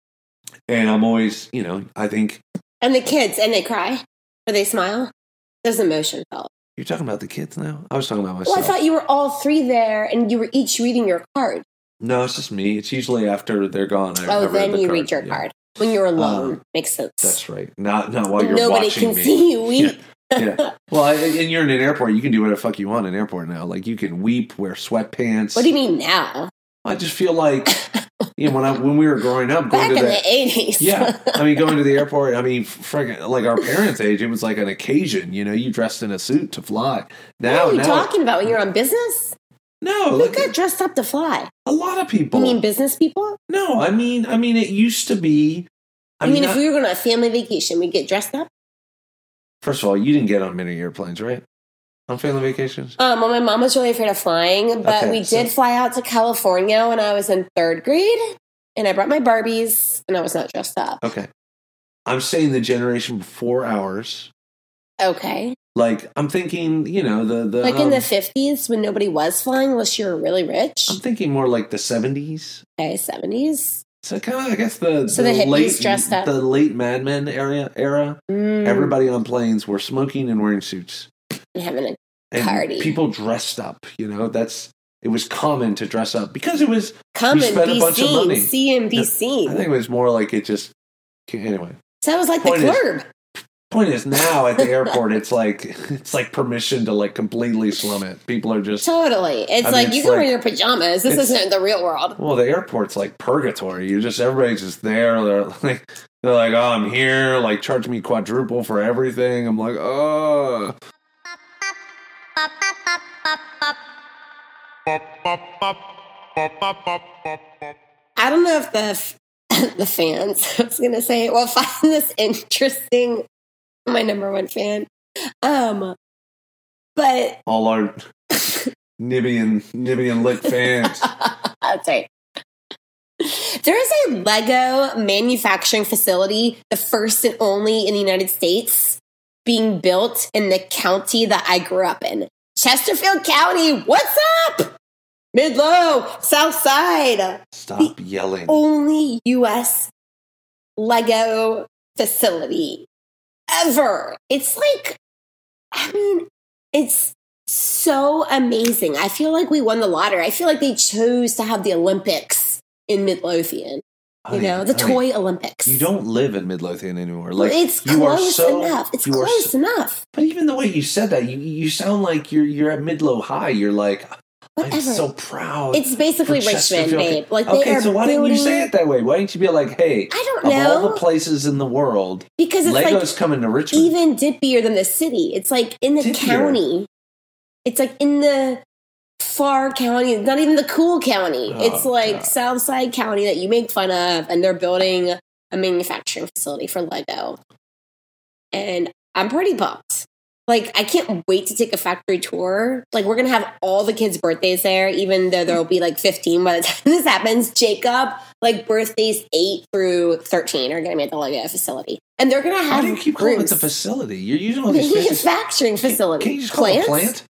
S2: and I'm always, you know, I think.
S1: And the kids, and they cry or they smile. There's emotion felt.
S2: You're talking about the kids now? I was talking about myself.
S1: Well, I thought you were all three there, and you were each reading your card.
S2: No, it's just me. It's usually after they're gone. I,
S1: oh,
S2: I
S1: then
S2: the
S1: you
S2: card.
S1: read your
S2: yeah.
S1: card. When you're alone,
S2: um,
S1: makes sense.
S2: That's right. Not not while you're
S1: Nobody
S2: watching
S1: can
S2: me.
S1: see you weep.
S2: Yeah. yeah. Well, I, and you're in an airport. You can do whatever the fuck you want in an airport now. Like, you can weep, wear sweatpants.
S1: What do you mean now?
S2: I just feel like, you know, when I when we were growing up, going
S1: Back
S2: to
S1: in
S2: the,
S1: the eighties.
S2: Yeah. I mean, going to the airport, I mean, friggin', like our parents' age, it was like an occasion. You know, you dressed in a suit to fly. Now,
S1: what are you
S2: now,
S1: talking about when you're on business?
S2: No.
S1: Who
S2: Like,
S1: got dressed up to fly?
S2: a lot of people.
S1: You mean business people?
S2: No, I mean, I mean, it used to be. I
S1: I mean,
S2: mean,
S1: if
S2: I,
S1: we were going on a family vacation, we'd get dressed up?
S2: first of all, you didn't get on many airplanes, right? On family vacations?
S1: Um, well, my mom was really afraid of flying, but
S2: Okay,
S1: we
S2: so-
S1: did fly out to California when I was in third grade, and I brought my Barbies, and I was not dressed up.
S2: Okay. I'm saying the generation before ours.
S1: Okay.
S2: Like, I'm thinking, you know, the... the
S1: Like
S2: um,
S1: in the fifties when nobody was flying unless you were really rich.
S2: I'm thinking more like the seventies.
S1: Okay, seventies.
S2: So kind of, I guess, the,
S1: So the hippies
S2: late,
S1: dressed up.
S2: the late Mad Men era, era
S1: Mm,
S2: everybody on planes were smoking and wearing suits.
S1: and having a
S2: And
S1: party.
S2: people dressed up, you know, that's... It was common to dress up because it was...
S1: Come
S2: we
S1: and
S2: spent a
S1: be
S2: bunch of money.
S1: seen. See and be
S2: I
S1: seen.
S2: think it was more like it just... Anyway.
S1: So that was like the
S2: Point is-
S1: club.
S2: Point is, now at the airport, it's like it's like permission to like completely slum it. People are just
S1: Totally. It's
S2: I mean,
S1: like
S2: it's
S1: you can
S2: like-
S1: wear your pajamas. This
S2: it's-
S1: isn't the real world.
S2: well, the airport's like purgatory. You just everybody's just there. They're like they're like, oh, I'm here. Like, charge me quadruple for everything. I'm like, oh.
S1: I don't know if the the fans, I was going to say, will find this interesting. My number one fan. Um, but
S2: All our Nibby and Nibby and Lick fans.
S1: that's right. There is a Lego manufacturing facility, the first and only in the United States, being built in the county that I grew up in. Chesterfield County, what's up? Mid-Low, South Side.
S2: Stop yelling.
S1: Only U S Lego facility ever. It's like, I mean, it's so amazing. I feel like we won the lottery. I feel like they chose to have the Olympics in Midlothian. You
S2: Honey,
S1: know, the
S2: honey,
S1: toy Olympics.
S2: You don't live in Midlothian anymore. Like,
S1: it's
S2: you are
S1: close
S2: so,
S1: enough. It's
S2: you are
S1: close
S2: so-
S1: enough.
S2: But even the way you said that, you you sound like you're you're at Midlow High. You're like,
S1: Whatever.
S2: I'm so proud.
S1: It's basically
S2: for
S1: Richmond,
S2: Chesterfield.
S1: babe. Like, they
S2: okay,
S1: are
S2: so why
S1: building,
S2: didn't you say it that way? Why didn't you be like, hey,
S1: I don't
S2: of
S1: know.
S2: all the places in the world,
S1: Because it's
S2: Lego's
S1: like
S2: coming to Richmond.
S1: even dippier than the city. It's like in the
S2: Dippier.
S1: county. It's like in the far county, not even the cool county.
S2: Oh,
S1: it's like
S2: God.
S1: Southside County that you make fun of, and they're building a manufacturing facility for Lego. And I'm pretty pumped. Like, I can't wait to take a factory tour. Like, we're going to have all the kids' birthdays there, even though there will be like fifteen by the time this happens. Jacob, like, birthdays eight through thirteen are going to be at the Lego facility. And they're going to
S2: Why
S1: have
S2: do you keep calling it
S1: rooms.
S2: the facility? You're using all these fancy-
S1: Manufacturing facility.
S2: Can't you just call it a
S1: Plants?
S2: plant?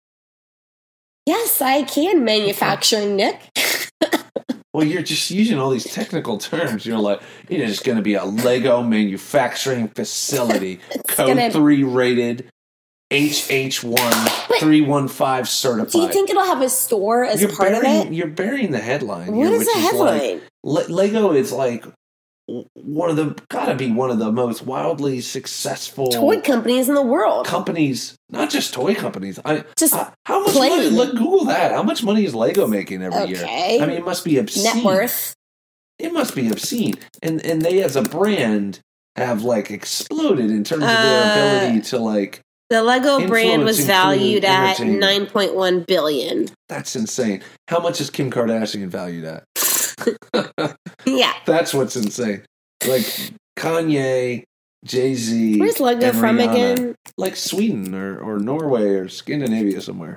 S1: Yes, I can manufacturing, Nick.
S2: Well, you're just using all these technical terms. You're like, it is going to be a Lego manufacturing facility, code
S1: gonna-
S2: three rated, H H one three one five certified.
S1: Do you think it'll have a store as
S2: you're
S1: part
S2: burying,
S1: of it?
S2: You're burying the headline.
S1: What
S2: here,
S1: is
S2: which
S1: the
S2: like-
S1: headline?
S2: Le- Lego is like one of the gotta be one of the most wildly successful
S1: toy companies in the world.
S2: companies, not just toy companies. I
S1: Just
S2: I, how much
S1: plain.
S2: money? Look, Google that. How much money is Lego making every
S1: Okay.
S2: year? I mean, it must be obscene.
S1: Net worth.
S2: It must be obscene. And and they as a brand have like exploded in terms of their
S1: Uh,
S2: ability to like.
S1: The Lego brand was
S2: Influence,
S1: valued
S2: including
S1: at
S2: entertainment.
S1: nine point one billion.
S2: That's insane. How much is Kim Kardashian valued at?
S1: Yeah.
S2: That's what's insane. Like Kanye, Jay-Z.
S1: Where's Lego
S2: and
S1: from
S2: Rihanna.
S1: again?
S2: Like Sweden or, or Norway or Scandinavia somewhere.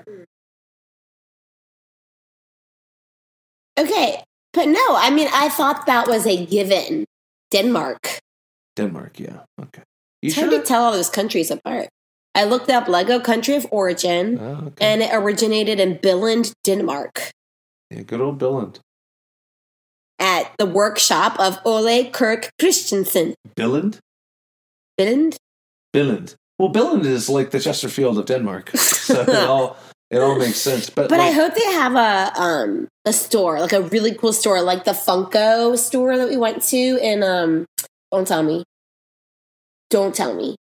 S1: Okay. But no, I mean, I thought that was a given. Denmark.
S2: Denmark, yeah. Okay. You
S1: It's
S2: sure?
S1: hard to tell all those countries apart. I looked up Lego country of origin,
S2: Oh, okay.
S1: and it originated in Billund, Denmark,
S2: Yeah, good old Billund.
S1: at the workshop of Ole Kirk Christensen.
S2: Billund?
S1: Billund?
S2: Billund. Well, Billund is like the Chesterfield of Denmark. So it all it all makes sense. But,
S1: But I
S2: like,
S1: hope they have a um a store, like a really cool store, like the Funko store that we went to in um. Don't tell me. Don't tell me.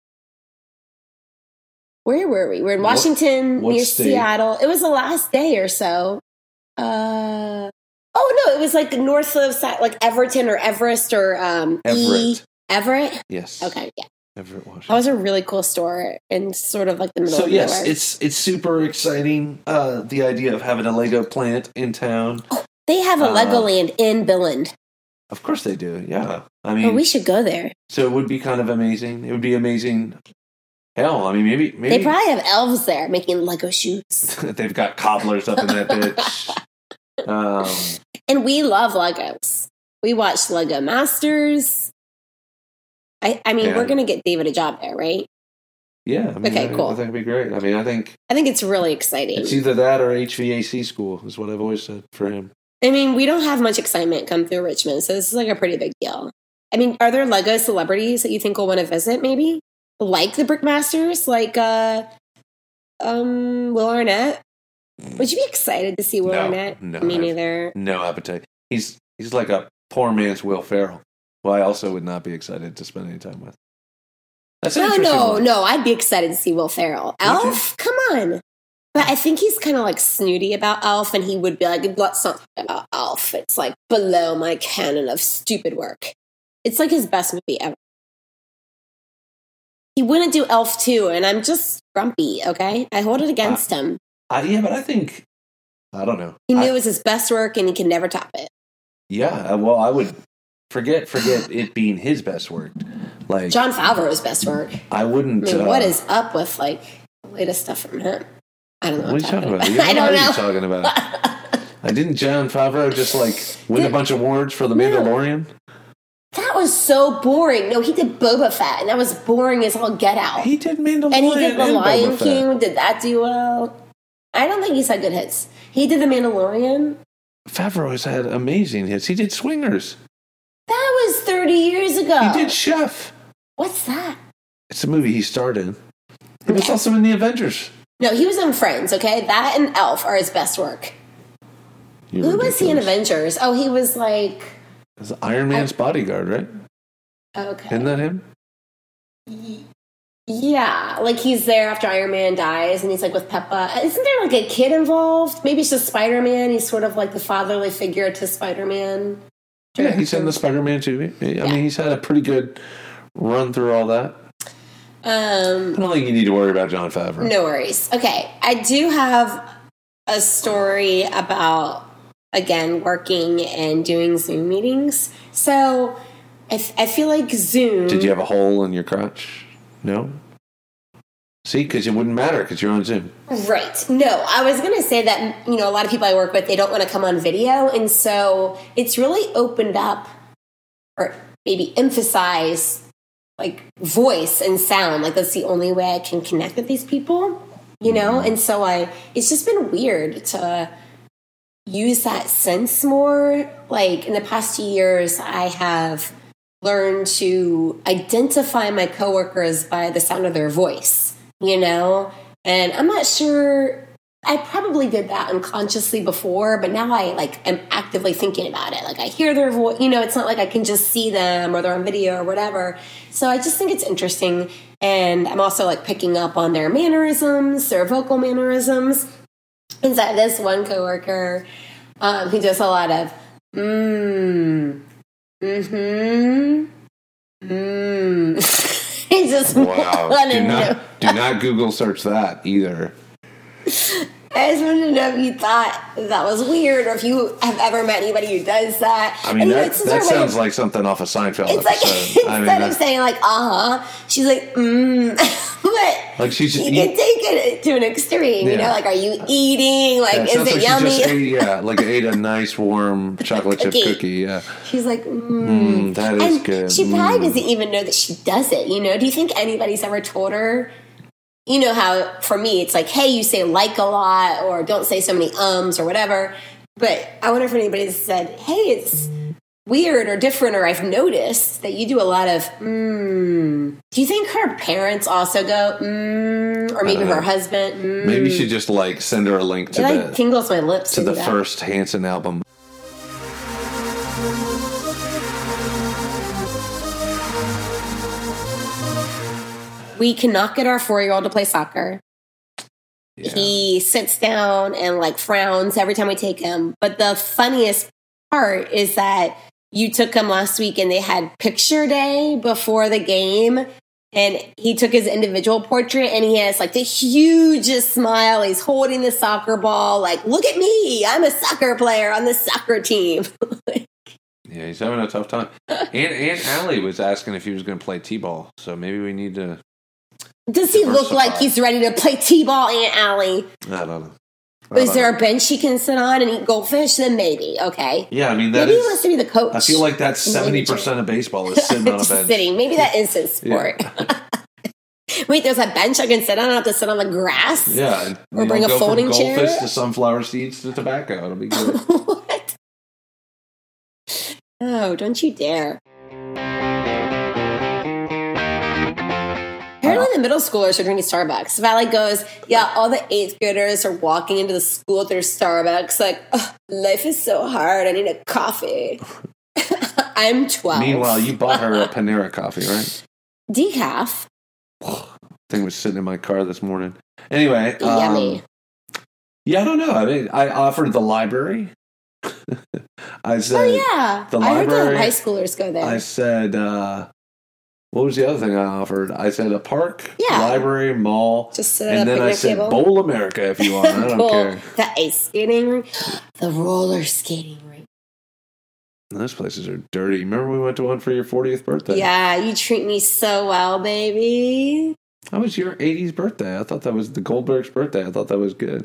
S1: Where were we? We're in
S2: What-
S1: Washington,
S2: what
S1: near
S2: state?
S1: Seattle. It was the last day or so. Uh oh no, it was like north of Sa- like Everton or Everest or um E
S2: Everett.
S1: Everett.
S2: Yes.
S1: Okay, yeah,
S2: Everett, Washington.
S1: that was a really cool store in sort of like the middle
S2: So
S1: of
S2: yes,
S1: nowhere.
S2: it's it's super exciting. Uh, the idea of having a Lego plant in town.
S1: They have a
S2: uh,
S1: Legoland in Billund.
S2: Of course they do. Yeah, I
S1: Oh,
S2: mean,
S1: we should go there.
S2: so it would be kind of amazing. It would be amazing. Hell, I mean, maybe maybe
S1: They probably have elves there making Lego shoes.
S2: they've got cobblers up in that bitch. Um,
S1: And we love Legos. We watched Lego Masters. I, I mean,
S2: Yeah.
S1: we're going to get David a job there, right?
S2: yeah. I mean,
S1: Okay,
S2: I,
S1: cool.
S2: I think it'd be great. I mean, I think
S1: I think it's really exciting.
S2: it's either that or H V A C school is what I've always said for him.
S1: I mean, we don't have much excitement come through Richmond, so this is like a pretty big deal. I mean, are there Lego celebrities that you think will want to visit, maybe? Like the Brickmasters? Like uh, um, Will Arnett? Would you be excited to see Will
S2: No,
S1: Arnett?
S2: no,
S1: Me
S2: I've-
S1: neither.
S2: No appetite. He's he's like a poor man's Will Ferrell, who I also would not be excited to spend any time with. That's an
S1: No,
S2: interesting
S1: no,
S2: one.
S1: no. I'd be excited to see Will Ferrell.
S2: Would you?
S1: Elf? Come on. But I think he's kind of like snooty about Elf, and he would be like, let's not talk about Elf. It's like below my canon of stupid work. It's like his best movie ever. He wouldn't do Elf two, and I'm just grumpy, okay? I hold it against him.
S2: I, yeah, but I think I don't know.
S1: He knew
S2: I-
S1: it was his best work, and he can never top it.
S2: Yeah, well, I would forget forget it being his best work. Like
S1: Jon Favreau's best work.
S2: I
S1: I
S2: wouldn't.
S1: mean,
S2: uh,
S1: what is up with like the latest stuff from him? I don't know.
S2: What are you talking about? You
S1: I
S2: know
S1: don't
S2: what
S1: know.
S2: are you talking about? I didn't Jon Favreau just like win a bunch of awards for The Mandalorian?
S1: That was so boring. No, he did Boba Fett, and that was boring as all get out.
S2: He did Mandalorian
S1: and he did The
S2: and
S1: Lion
S2: Boba Fett.
S1: King. Did that do well? I don't think he's had good hits. He did The Mandalorian.
S2: Favreau has had amazing hits. He did Swingers.
S1: That was thirty years ago.
S2: He did Chef.
S1: What's that?
S2: It's a movie he starred in. He was also in The Avengers.
S1: No, he was in Friends, okay? That and Elf are his best work.
S2: You're
S1: Who was he in
S2: ridiculous.
S1: Avengers? Oh, he was like...
S2: It's Iron Man's bodyguard, right?
S1: Okay.
S2: Isn't that him?
S1: Yeah, like he's there after Iron Man dies, and he's like with Peppa. Isn't there like a kid involved? Maybe it's just Spider-Man. He's sort of like the fatherly figure to Spider-Man.
S2: Yeah, he's in the Spider-Man too. I
S1: Yeah.
S2: mean, he's had a pretty good run through all that.
S1: Um,
S2: I don't think you need to worry about Jon Favreau.
S1: no worries. Okay, I do have a story about, again, working and doing Zoom meetings. So I, f- I feel like Zoom...
S2: Did you have a hole in your crotch? No? See, because it wouldn't matter because you're on Zoom.
S1: Right. No, I was going to say that, you know, a lot of people I work with, they don't want to come on video. And so it's really opened up or maybe emphasize like voice and sound. Like that's the only way I can connect with these people, you know? And so I, it's just been weird to use that sense more. Like in the past two years, I have learned to identify my coworkers by the sound of their voice. You know, and I'm not sure I probably did that unconsciously before, but now I like am actively thinking about it. Like I hear their voice, you know, it's not like I can just see them or they're on video or whatever. So I just think it's interesting. And I'm also like picking up on their mannerisms, their vocal mannerisms. And so this one coworker, um, who does a lot of mmm, mm-hmm, mmm. He just
S2: Wow.
S1: wanted
S2: Do
S1: to know.
S2: not, do not Google search that either.
S1: I just wanted to know if you thought that was weird or if you have ever met anybody who does that.
S2: I mean,
S1: and, you know,
S2: that,
S1: it's
S2: that
S1: sort of
S2: sounds like something off a Seinfeld
S1: It's like,
S2: episode. I
S1: instead
S2: mean,
S1: of
S2: that-
S1: saying like, uh-huh, she's like, mm. But
S2: Like she's
S1: you
S2: eat-
S1: can take it to an extreme, you
S2: Yeah.
S1: know, like, are you eating? Like,
S2: Yeah, it
S1: is
S2: sounds
S1: it
S2: like
S1: yummy?
S2: She just ate, yeah, like ate a nice warm chocolate chip
S1: Cookie.
S2: cookie. Yeah,
S1: She's like, mm.
S2: Mm, that is
S1: and
S2: good.
S1: she probably
S2: Mm.
S1: doesn't even know that she does it, you know? Do you think anybody's ever told her? You know how, for me, it's like, hey, you say like a lot or don't say so many ums or whatever. But I wonder if anybody's said, hey, it's weird or different or I've noticed that you do a lot of mmm. Do you think her parents also go mmm? Or maybe
S2: Uh,
S1: her husband mmm?
S2: Maybe you should just like send her a link to
S1: It like
S2: the
S1: tingles my lips
S2: to the
S1: do that.
S2: first Hanson album.
S1: We cannot get our four-year-old to play soccer.
S2: Yeah.
S1: He sits down and like frowns every time we take him. But the funniest part is that you took him last week and they had picture day before the game. And he took his individual portrait and he has like the hugest smile. He's holding the soccer ball. Like, look at me. I'm a soccer player on the soccer team.
S2: Yeah, he's having a tough time. Aunt Aunt Allie was asking if he was going to play t-ball, so maybe we need to.
S1: Does he look like
S2: Diversify.
S1: he's ready to play t-ball, Aunt Allie?
S2: I don't know. I
S1: Is
S2: don't
S1: there
S2: know.
S1: a bench he can sit on and eat goldfish? Then maybe. Okay.
S2: Yeah, I mean that
S1: Maybe he
S2: is.
S1: wants to be the coach.
S2: I feel like that's seventy percent of baseball is sitting on a
S1: Just
S2: bench.
S1: sitting. Maybe that is his sport. Wait, there's a bench I can sit on. I don't have to sit on the grass.
S2: Yeah, and,
S1: Or
S2: you
S1: bring
S2: know,
S1: a
S2: go
S1: folding
S2: from
S1: chair.
S2: goldfish to sunflower seeds to tobacco. It'll be good.
S1: What? Oh, don't you dare. Apparently the middle schoolers are drinking Starbucks. Valley goes, yeah, all the eighth graders are walking into the school with their Starbucks like, oh, life is so hard. I need a coffee. I'm twelve.
S2: Meanwhile, you bought her a Panera coffee, right?
S1: Decaf.
S2: Thing was sitting in my car this morning. Anyway, um,
S1: Yummy.
S2: yeah, I don't know. I mean, I offered the library. I said,
S1: Oh, yeah.
S2: the
S1: I heard
S2: library-
S1: the high schoolers go there.
S2: I said, uh, what was the other thing I offered? I said a park,
S1: Yeah.
S2: library, mall,
S1: Just sit at
S2: and
S1: a
S2: then I
S1: picnic
S2: said
S1: table.
S2: Bowl America if you want. I don't
S1: Cool.
S2: care.
S1: The ice skating rink. The roller skating rink.
S2: Those places are dirty. Remember we went to one for your fortieth birthday?
S1: Yeah, you treat me so well, baby.
S2: That was your eighties birthday. I thought that was the Goldberg's birthday. I thought that was good.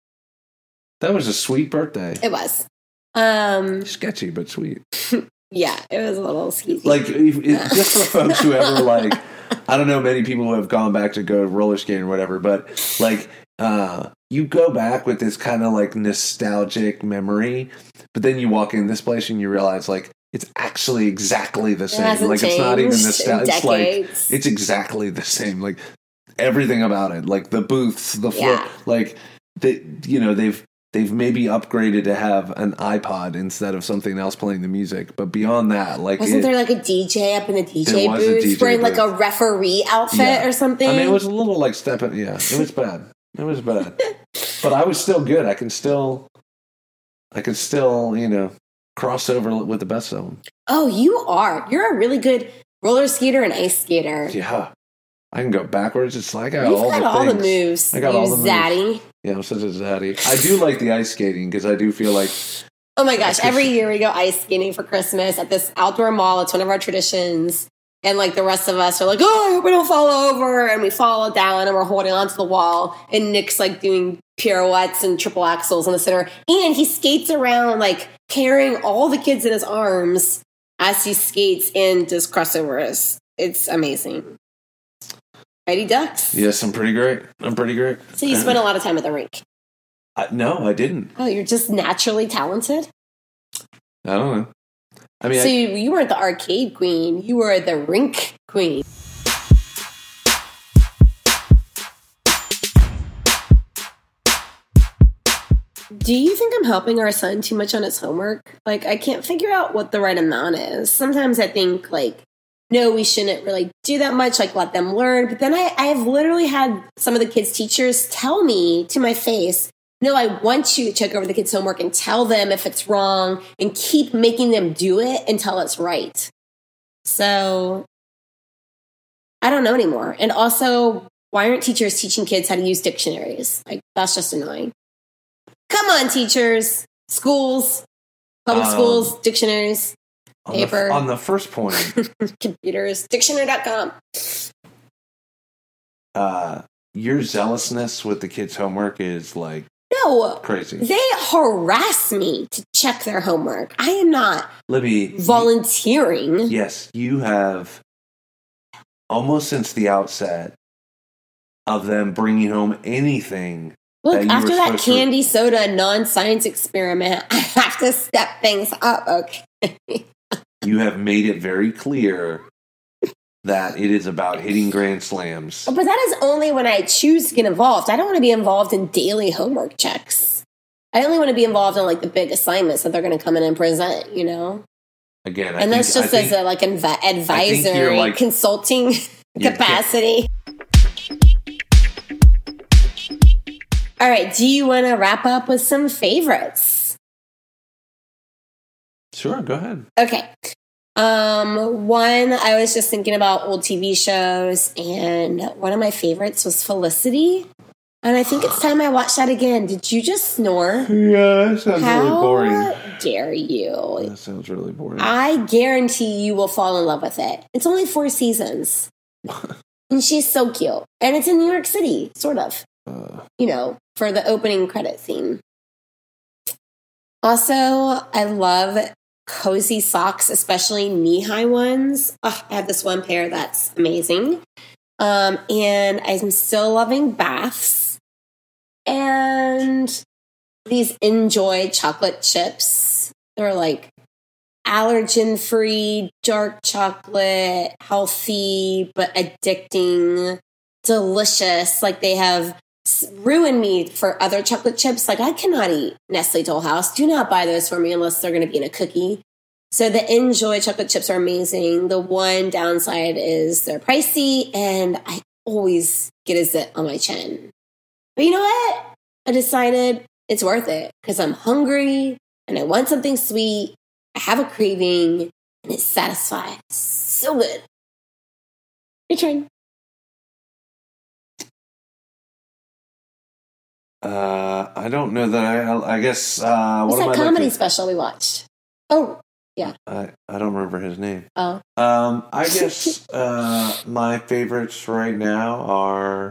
S2: That was a sweet birthday.
S1: It was. Um,
S2: Sketchy, but sweet.
S1: yeah, it was a little skeezy.
S2: Like, if, if, just for folks who ever, like, I don't know many people who have gone back to go roller skating or whatever, but, like, uh, you go back with this kind of, like, nostalgic memory, but then you walk in this place and you realize, like, it's actually exactly the same.
S1: hasn't
S2: Like, it's not even
S1: changed in
S2: nostalgic. It's like,
S1: decades.
S2: it's exactly the same. Like, everything about it. Like, the booths, the floor.
S1: Yeah.
S2: Like, they, you know, they've, They've maybe upgraded to have an iPod instead of something else playing the music, but beyond that, like,
S1: Wasn't
S2: it-
S1: there like a D J up in the D J
S2: There was a
S1: booth
S2: D J
S1: wearing like
S2: booth.
S1: a referee outfit
S2: Yeah.
S1: or something?
S2: I mean, it was a little like stepping. Yeah, it was bad. It was bad, but I was still good. I can still, I can still, you know, cross over with the best of them.
S1: Oh, you are. You're a really good roller skater and ice skater.
S2: Yeah, I can go backwards. It's like I got
S1: You've
S2: all
S1: got
S2: the
S1: all the
S2: things.
S1: moves.
S2: I got
S1: you
S2: all the moves.
S1: zaddy.
S2: Yeah, I'm such a zaddy. I do like the ice skating because I do feel like
S1: Oh my gosh,
S2: That's
S1: every
S2: just-
S1: year we go ice skating for Christmas at this outdoor mall. It's one of our traditions. And like the rest of us are like, oh, I hope we don't fall over. And we fall down and we're holding onto the wall. And Nick's like doing pirouettes and triple axels in the center. And he skates around like carrying all the kids in his arms as he skates and does crossovers. It's amazing. Mighty Ducks.
S2: yes, I'm pretty great. I'm pretty great.
S1: So you spend a lot of time at the rink.
S2: I, no, I didn't.
S1: Oh, you're just naturally talented?
S2: I don't know. I mean,
S1: So
S2: I,
S1: you, you weren't the arcade queen. You were the rink queen. Do you think I'm helping our son too much on his homework? Like, I can't figure out what the right amount is. Sometimes I think, like, no, we shouldn't really do that much, like, let them learn. But then I, I have literally had some of the kids' teachers tell me to my face, no, I want you to check over the kids' homework and tell them if it's wrong and keep making them do it until it's right. So, I don't know anymore. And also, why aren't teachers teaching kids how to use dictionaries? Like, that's just annoying. Come on, teachers, schools, public um, schools, dictionaries,
S2: on
S1: paper.
S2: The, on the first point.
S1: Computers, dictionary dot com.
S2: Uh, your zealousness with the kids' homework is like
S1: no,
S2: crazy.
S1: They harass me to check their homework. I am not
S2: Libby,
S1: volunteering.
S2: You, yes, you have almost since the outset of them bringing home anything.
S1: Look,
S2: that
S1: after that candy
S2: to...
S1: soda non-science experiment, I have to step things up, okay?
S2: You have made it very clear that it is about hitting grand slams.
S1: But that is only when I choose to get involved. I don't want to be involved in daily homework checks. I only want to be involved in, like, the big assignments that they're going to come in and present, you know?
S2: Again, I
S1: And
S2: think,
S1: that's just
S2: I think,
S1: as a, like, an advisory, like, consulting capacity. All right, do you want to wrap up with some favorites?
S2: Sure, go ahead.
S1: Okay. Um, one, I was just thinking about old T V shows, and one of my favorites was Felicity. And I think it's time I watch that again. Did you just snore?
S2: Yeah, that sounds
S1: How
S2: really boring.
S1: How dare you?
S2: That sounds really boring.
S1: I guarantee you will fall in love with it. It's only four seasons. And she's so cute. And it's in New York City, sort of. Uh, you know, for the opening credit scene. Also, I love cozy socks, especially knee-high ones. Oh, I have this one pair that's amazing. Um, and I'm still loving baths. And these Enjoy chocolate chips. They're like allergen-free, dark chocolate, healthy, but addicting, delicious. Like, they have ruined me for other chocolate chips. Like, I cannot eat Nestle Toll House. Do not buy those for me unless they're going to be in a cookie. So the Enjoy chocolate chips are amazing. The one downside is they're pricey, and I always get a zit on my chin. But you know what? I decided it's worth it because I'm hungry and I want something sweet. I have a craving, and it satisfies. So good. Your turn.
S2: Uh, I don't know that I. I guess. Uh,
S1: What's
S2: what
S1: that
S2: am I
S1: comedy
S2: looking?
S1: special we watched? Oh, yeah.
S2: I I don't remember his name.
S1: Oh.
S2: Um, I guess uh, my favorites right now are.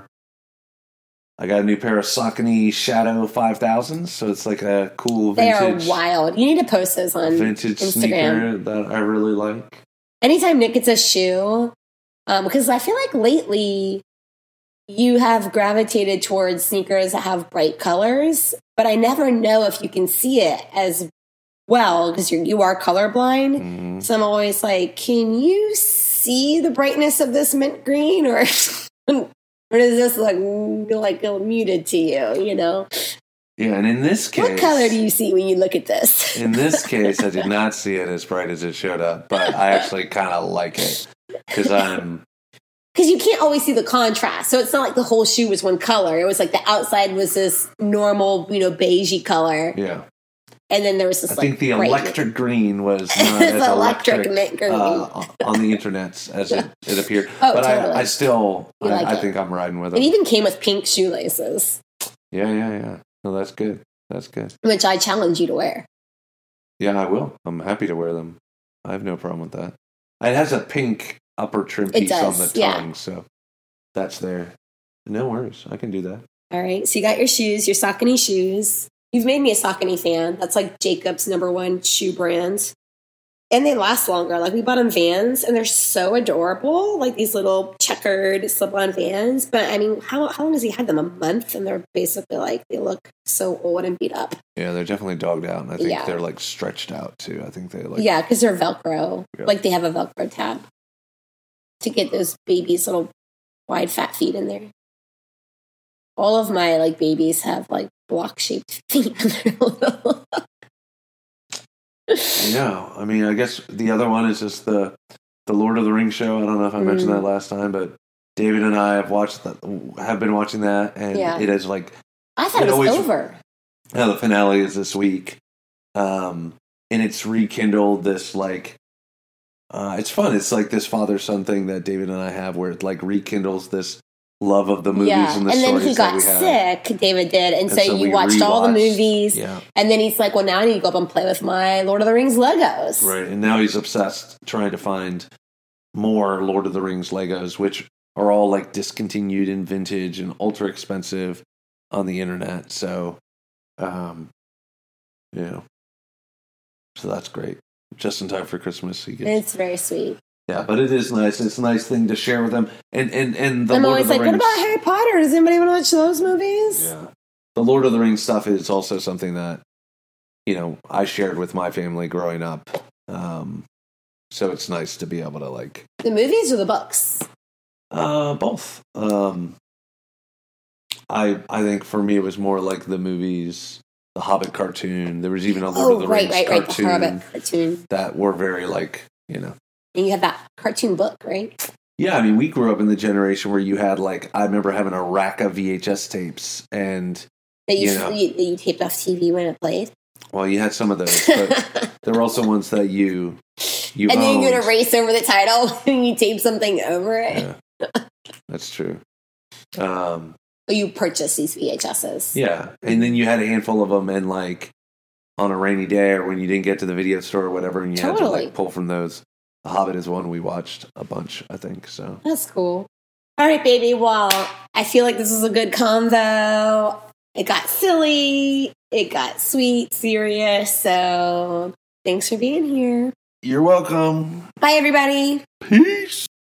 S2: I got a new pair of Saucony Shadow five thousands, so it's like a cool vintage.
S1: They are wild. You need to post those on
S2: vintage
S1: Instagram.
S2: Sneaker that I really like.
S1: Anytime Nick gets a shoe, um, because I feel like lately you have gravitated towards sneakers that have bright colors, but I never know if you can see it as well because you're, you are colorblind. Mm-hmm. So I'm always like, can you see the brightness of this mint green, or or does this look like muted to you? You know?
S2: Yeah, and in this case,
S1: what color do you see when you look at this?
S2: In this case, I did not see it as bright as it showed up, but I actually kind of like it because I'm.
S1: Because you can't always see the contrast. So it's not like the whole shoe was one color. It was like the outside was this normal, you know, beigey color.
S2: Yeah.
S1: And then there was this,
S2: I
S1: like,
S2: think the
S1: bright
S2: electric green was not as
S1: electric,
S2: electric
S1: mint green.
S2: Uh, on the internet as it, it appeared.
S1: Oh,
S2: but
S1: totally.
S2: I, I still, I,
S1: like
S2: I
S1: it.
S2: think I'm riding with it.
S1: It even came with pink shoelaces.
S2: Yeah, yeah, yeah. No, that's good. That's good.
S1: Which I challenge you to wear.
S2: Yeah, I will. I'm happy to wear them. I have no problem with that. It has a pink upper trim piece on the tongue, yeah. So that's there. No worries. I can do that.
S1: All right. So you got your shoes, your Saucony shoes. You've made me a Saucony fan. That's like Jacob's number one shoe brand. And they last longer. Like, we bought them Vans, and they're so adorable. Like these little checkered slip-on Vans. But, I mean, how how long has he had them? A month? And they're basically like, they look so old and beat up.
S2: Yeah, they're definitely dogged out. And I think
S1: yeah.
S2: they're, like, stretched out, too. I think they, like...
S1: Yeah, because they're Velcro.
S2: Yeah.
S1: Like, they have a Velcro tab to get those babies' little wide, fat feet in there. All of my, like, babies have, like, block shaped feet. They're little.
S2: I know. I mean, I guess the other one is just the the Lord of the Rings show. I don't know if I mentioned
S1: Mm.
S2: that last time, but David and I have watched that, have been watching that, and
S1: Yeah.
S2: it is like,
S1: I thought
S2: It
S1: it was
S2: always-
S1: over.
S2: yeah, the finale is this week, um, and it's rekindled this like, uh, it's fun. It's like this father son thing that David and I have, where it like rekindles this love of the movies
S1: Yeah,
S2: and the
S1: and then
S2: stories
S1: he
S2: that
S1: got
S2: we have.
S1: sick. David did, and,
S2: And
S1: so,
S2: so
S1: you
S2: we
S1: watched all the
S2: rewatched.
S1: movies.
S2: Yeah.
S1: And then he's like, "Well, now I need to go up and play with my Lord of the Rings Legos."
S2: Right, and now he's obsessed trying to find more Lord of the Rings Legos, which are all like discontinued and vintage and ultra expensive on the internet. So, um, you know, so that's great. Just in time for Christmas, he gets.
S1: It's very sweet.
S2: Yeah, but it is nice. It's a nice thing to share with them. And and and the
S1: I'm
S2: Lord
S1: always
S2: of the
S1: like,
S2: Rings.
S1: "What about Harry Potter? Does anybody want to watch those movies?"
S2: Yeah, the Lord of the Rings stuff is also something that, you know, I shared with my family growing up. Um, so it's nice to be able to like
S1: The movies or the books?
S2: uh, both. Um, I I think for me it was more like the movies, the Hobbit cartoon. There was even a Lord
S1: Oh,
S2: of the
S1: right,
S2: Rings
S1: right, right. The
S2: cartoon
S1: Hobbit cartoon.
S2: that were very like, you know.
S1: And you have that cartoon book, right?
S2: Yeah, I mean, we grew up in the generation where you had like, I remember having a rack of V H S tapes, and
S1: That you,
S2: You know.
S1: you, that you taped off T V when it played.
S2: well, you had some of those, but there were also ones that you you
S1: And then
S2: owned.
S1: you could erase over the title and you tape something over it.
S2: Yeah, that's true. Um,
S1: Or you purchase these V H S's.
S2: yeah, and then you had a handful of them, and like on a rainy day or when you didn't get to the video store or whatever, and you had to
S1: Totally.
S2: like pull from those. The Hobbit is one we watched a bunch, I think. So
S1: That's cool. All right, baby. Well, I feel like this was a good convo. It got silly. It got sweet, serious. So thanks for being here.
S2: you're welcome.
S1: Bye, everybody.
S2: Peace.